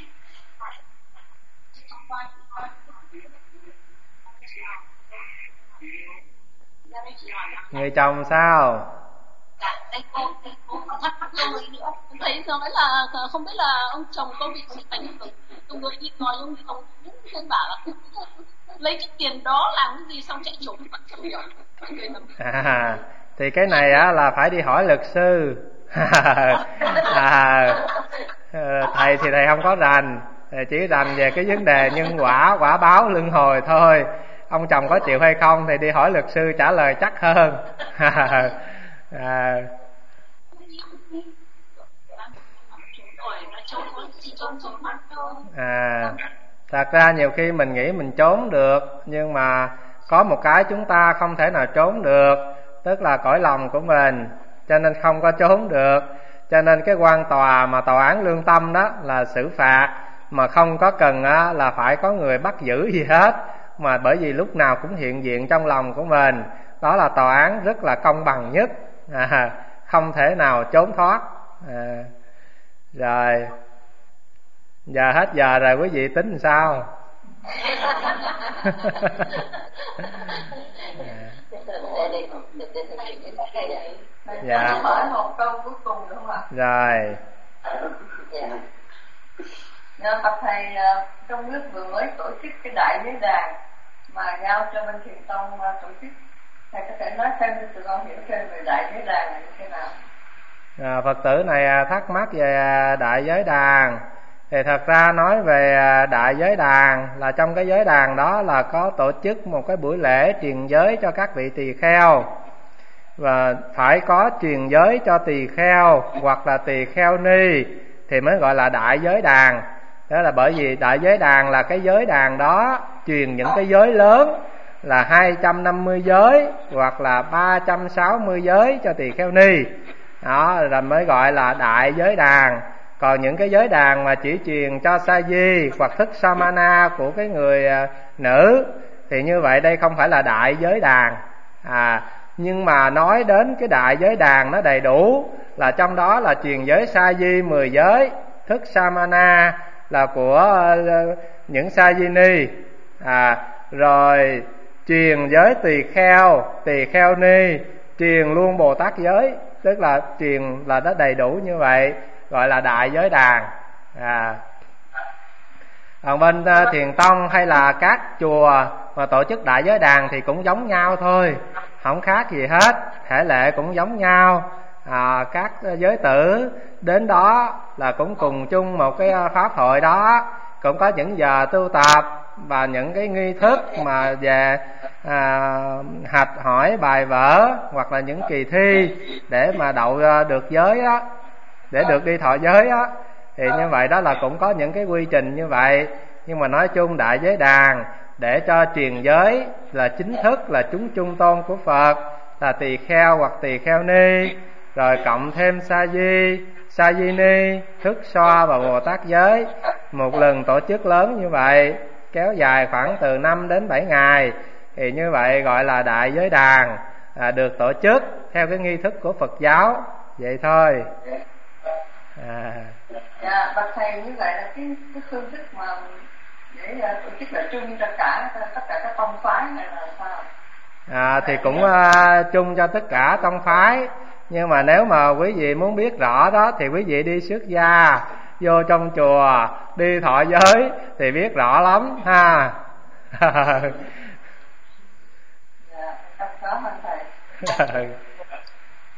người chồng sao? Dạ, đây cô, đây cô còn thắc mắc câu ấy nữa. Em thấy nói là không biết là ông chồng có bị sự ảnh hưởng, ông người đi nói ông chồng cũng bảo là lấy cái tiền đó làm cái gì xong chạy trốn vẫn không hiểu. À, thì cái này á là phải đi hỏi luật sư. À, thầy thì thầy không có rành, thầy chỉ rành về cái vấn đề nhân quả, quả báo, luân hồi thôi. Ông chồng có chịu hay không thì đi hỏi luật sư trả lời chắc hơn. À, à, thật ra nhiều khi mình nghĩ mình trốn được, nhưng mà có một cái chúng ta không thể nào trốn được, tức là cõi lòng của mình, cho nên không có trốn được. Cho nên cái quan tòa mà tòa án lương tâm đó là xử phạt mà không có cần á, là phải có người bắt giữ gì hết, mà bởi vì lúc nào cũng hiện diện trong lòng của mình. Đó là tòa án rất là công bằng nhất, à, không thể nào trốn thoát. À, rồi giờ hết giờ rồi, quý vị tính làm sao? Dạ. Hỏi một câu cuối cùng đúng không ạ? Rồi. Dạ. Nhờ Bạch Thầy, trong nước vừa mới tổ chức cái đại giới đàn mà giao cho bên Thiền Tông tổ chức, thầy có thể nói thêm cho tụi con hiểu thêm về đại giới đàn là như thế nào? À, Phật tử này thắc mắc về đại giới đàn. Thì thật ra nói về đại giới đàn là trong cái giới đàn đó là có tổ chức một cái buổi lễ truyền giới cho các vị tỳ kheo, và phải có truyền giới cho tỳ kheo hoặc là tỳ kheo ni thì mới gọi là đại giới đàn. Đó là bởi vì đại giới đàn là cái giới đàn đó truyền những cái giới lớn là hai trăm năm mươi giới hoặc là ba trăm sáu mươi giới cho tỳ kheo ni. Đó là mới gọi là đại giới đàn. Còn những cái giới đàn mà chỉ truyền cho sa di hoặc thức samana của cái người nữ thì như vậy đây không phải là đại giới đàn. À, nhưng mà nói đến cái đại giới đàn nó đầy đủ là trong đó là truyền giới sa di mười giới, thức samana là của những sa di ni, à, rồi truyền giới tỳ kheo, tỳ kheo ni, truyền luôn Bồ Tát giới, tức là truyền là nó đầy đủ như vậy, gọi là đại giới đàn. À, còn bên uh, Thiền Tông hay là các chùa mà tổ chức đại giới đàn thì cũng giống nhau thôi, không khác gì hết, thể lệ cũng giống nhau. À, các giới tử đến đó là cũng cùng chung một cái pháp hội đó, cũng có những giờ tu tập và những cái nghi thức mà về à, học hỏi bài vở hoặc là những kỳ thi để mà đậu được giới á, để được đi thọ giới á, thì như vậy đó là cũng có những cái quy trình như vậy. Nhưng mà nói chung đại giới đàn để cho truyền giới là chính thức là chúng chung tôn của Phật là tỳ kheo hoặc tỳ kheo ni, rồi cộng thêm sa di, sa di ni, thức xoa và Bồ Tát giới, một lần tổ chức lớn như vậy kéo dài khoảng từ năm đến bảy ngày, thì như vậy gọi là đại giới đàn, à, được tổ chức theo cái nghi thức của Phật giáo vậy thôi. À. Dạ, bạch thầy, như vậy là cái, cái phương thức mà để uh, tổ chức là chung cho cả tất cả các tông phái này là sao? À, thì cũng uh, chung cho tất cả tông phái, nhưng mà nếu mà quý vị muốn biết rõ đó thì quý vị đi xuất gia vô trong chùa đi thọ giới thì biết rõ lắm ha. Dạ, cảm ơn thầy.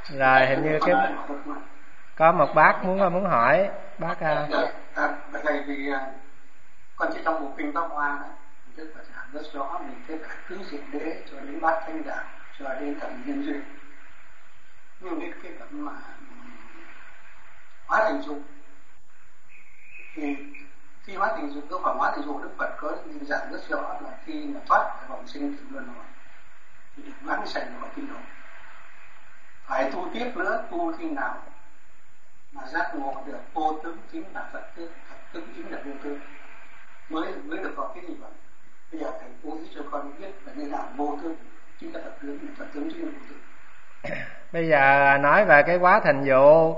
Rồi hình như cái có một bác muốn muốn hỏi bác. À, bởi vậy vì con chỉ trong một kinh Pháp Hoa đấy, Đức Phật giảng rất rõ mình cái cả tứ diệu đế cho đến bát thánh đạo cho đến tận nhân duyên, nhưng đến cái phần mà hóa thành dục thì khi hóa thành dục, cái phần hóa thành dục Đức Phật có giảng rất rõ là khi mà thoát khỏi vòng sinh tử luân hồi thì được vãng sanh vào kinh độ. Phải tu tiếp nữa, tu khi nào mà giác ngộ được vô tướng chính là Phật tướng, Phật tướng chính là vô tướng, mới mới được có cái gì vậy. Bây giờ thầy cố ý cho con biết là như nào vô tướng chính là Phật tướng, Phật tướng chính là vô tướng. Bây giờ nói về cái quá thành vụ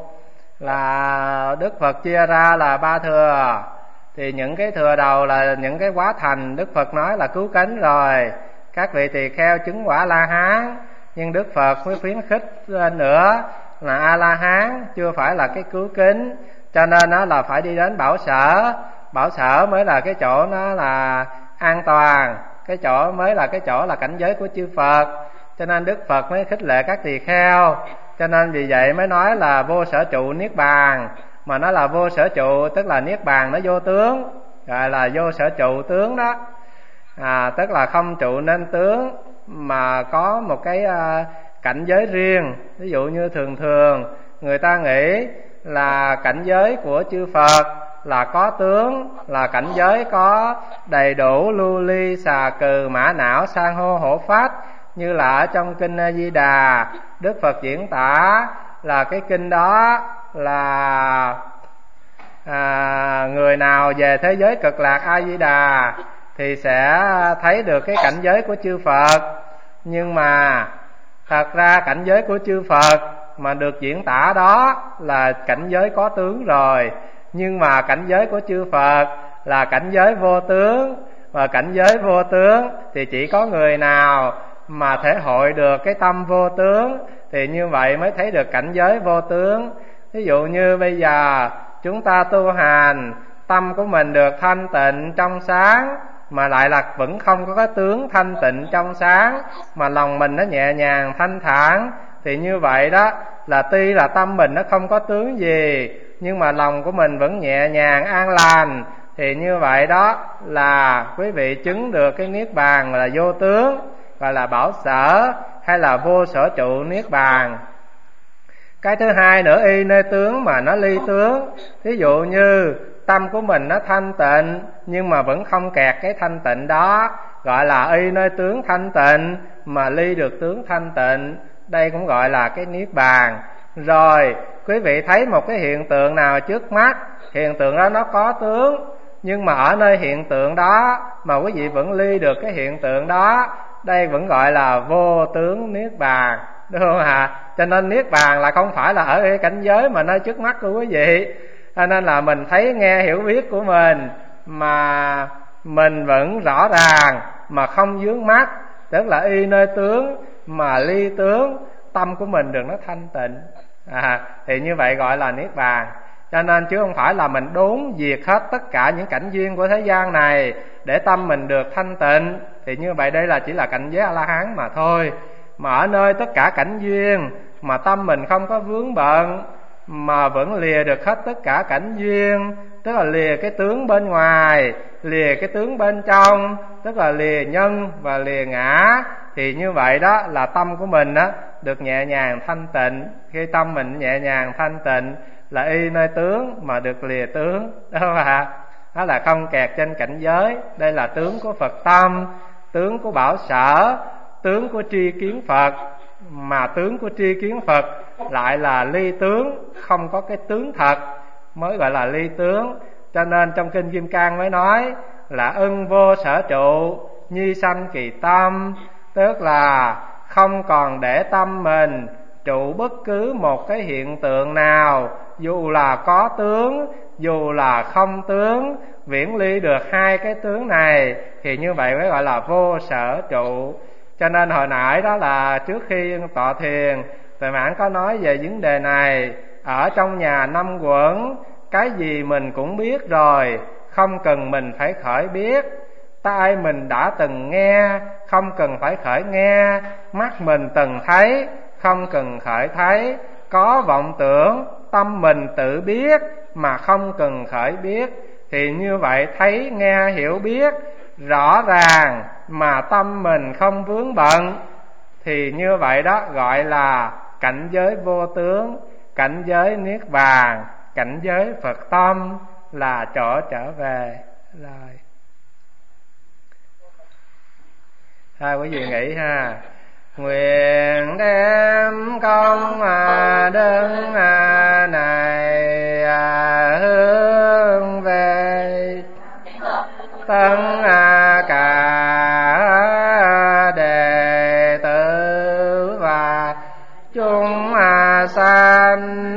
là Đức Phật chia ra là ba thừa. Thì những cái thừa đầu là những cái quá thành, Đức Phật nói là cứu cánh rồi, các vị tỳ kheo chứng quả La Hán. Nhưng Đức Phật mới khuyến khích lên nữa là A La Hán chưa phải là cái cứu kính, cho nên nó là phải đi đến bảo sở. Bảo sở mới là cái chỗ nó là an toàn, cái chỗ mới là cái chỗ là cảnh giới của chư Phật. Cho nên Đức Phật mới khích lệ các tỳ kheo. Cho nên vì vậy mới nói là vô sở trụ niết bàn. Mà nó là vô sở trụ tức là niết bàn nó vô tướng, gọi là vô sở trụ tướng đó. À, tức là không trụ nên tướng mà có một cái uh, cảnh giới riêng. Ví dụ như thường thường người ta nghĩ là cảnh giới của chư Phật là có tướng, là cảnh giới có đầy đủ lưu ly xà cừ mã não san hô hổ phách. Như là ở trong kinh A Di Đà, Đức Phật diễn tả là cái kinh đó là à, người nào về thế giới cực lạc A Di Đà thì sẽ thấy được cái cảnh giới của chư Phật. Nhưng mà thật ra cảnh giới của chư Phật mà được diễn tả đó là cảnh giới có tướng rồi. Nhưng mà cảnh giới của chư Phật là cảnh giới vô tướng. Và cảnh giới vô tướng thì chỉ có người nào mà thể hội được cái tâm vô tướng thì như vậy mới thấy được cảnh giới vô tướng. Ví dụ như bây giờ chúng ta tu hành, tâm của mình được thanh tịnh trong sáng mà lại là vẫn không có cái tướng thanh tịnh trong sáng, mà lòng mình nó nhẹ nhàng thanh thản, thì như vậy đó là tuy là tâm mình nó không có tướng gì nhưng mà lòng của mình vẫn nhẹ nhàng an lành, thì như vậy đó là quý vị chứng được cái niết bàn là vô tướng, gọi là bảo sở hay là vô sở trụ niết bàn. Cái thứ hai nữa, y nơi tướng mà nó ly tướng. Ví dụ như tâm của mình nó thanh tịnh nhưng mà vẫn không kẹt cái thanh tịnh đó, gọi là y nơi tướng thanh tịnh mà ly được tướng thanh tịnh. Đây cũng gọi là cái niết bàn. Rồi quý vị thấy một cái hiện tượng nào trước mắt, hiện tượng đó nó có tướng, nhưng mà ở nơi hiện tượng đó mà quý vị vẫn ly được cái hiện tượng đó, đây vẫn gọi là vô tướng niết bàn, đúng không ạ? À? Cho nên niết bàn là không phải là ở cái cảnh giới mà nơi trước mắt của quý vị. Cho nên là mình thấy nghe hiểu biết của mình mà mình vẫn rõ ràng mà không vướng mắc, tức là y nơi tướng mà ly tướng, tâm của mình đừng nó thanh tịnh, à, thì như vậy gọi là niết bàn. Cho nên chứ không phải là mình đốn diệt hết tất cả những cảnh duyên của thế gian này để tâm mình được thanh tịnh, thì như vậy đây là chỉ là cảnh giới A-la-hán mà thôi. Mà ở nơi tất cả cảnh duyên mà tâm mình không có vướng bận, mà vẫn lìa được hết tất cả cảnh duyên, tức là lìa cái tướng bên ngoài, lìa cái tướng bên trong, tức là lìa nhân và lìa ngã, thì như vậy đó là tâm của mình đó được nhẹ nhàng thanh tịnh. Khi tâm mình nhẹ nhàng thanh tịnh là y nơi tướng mà được lìa tướng, đúng không ạ? Đó là không kẹt trên cảnh giới. Đây là tướng của Phật tâm, tướng của bảo sở, tướng của tri kiến Phật. Mà tướng của tri kiến Phật lại là ly tướng, không có cái tướng thật, mới gọi là ly tướng. Cho nên trong Kinh Kim Cang mới nói là ưng vô sở trụ, nhi sanh kỳ tâm, tức là không còn để tâm mình trụ bất cứ một cái hiện tượng nào, dù là có tướng, dù là không tướng, viễn ly được hai cái tướng này, thì như vậy mới gọi là vô sở trụ. Cho nên hồi nãy đó là trước khi tọa thiền, Tuệ Mãn có nói về vấn đề này. Ở trong nhà năm quẩn, cái gì mình cũng biết rồi, không cần mình phải khởi biết. Tai mình đã từng nghe, không cần phải khởi nghe. Mắt mình từng thấy, không cần khởi thấy, có vọng tưởng, tâm mình tự biết mà không cần khởi biết, thì như vậy thấy nghe hiểu biết rõ ràng mà tâm mình không vướng bận, thì như vậy đó gọi là cảnh giới vô tướng, cảnh giới niết bàn, cảnh giới Phật tâm, là chỗ trở về. Rồi hai quý vị nghĩ ha. Nguyện đem công đức này hướng về tất cả đệ tử và chúng sanh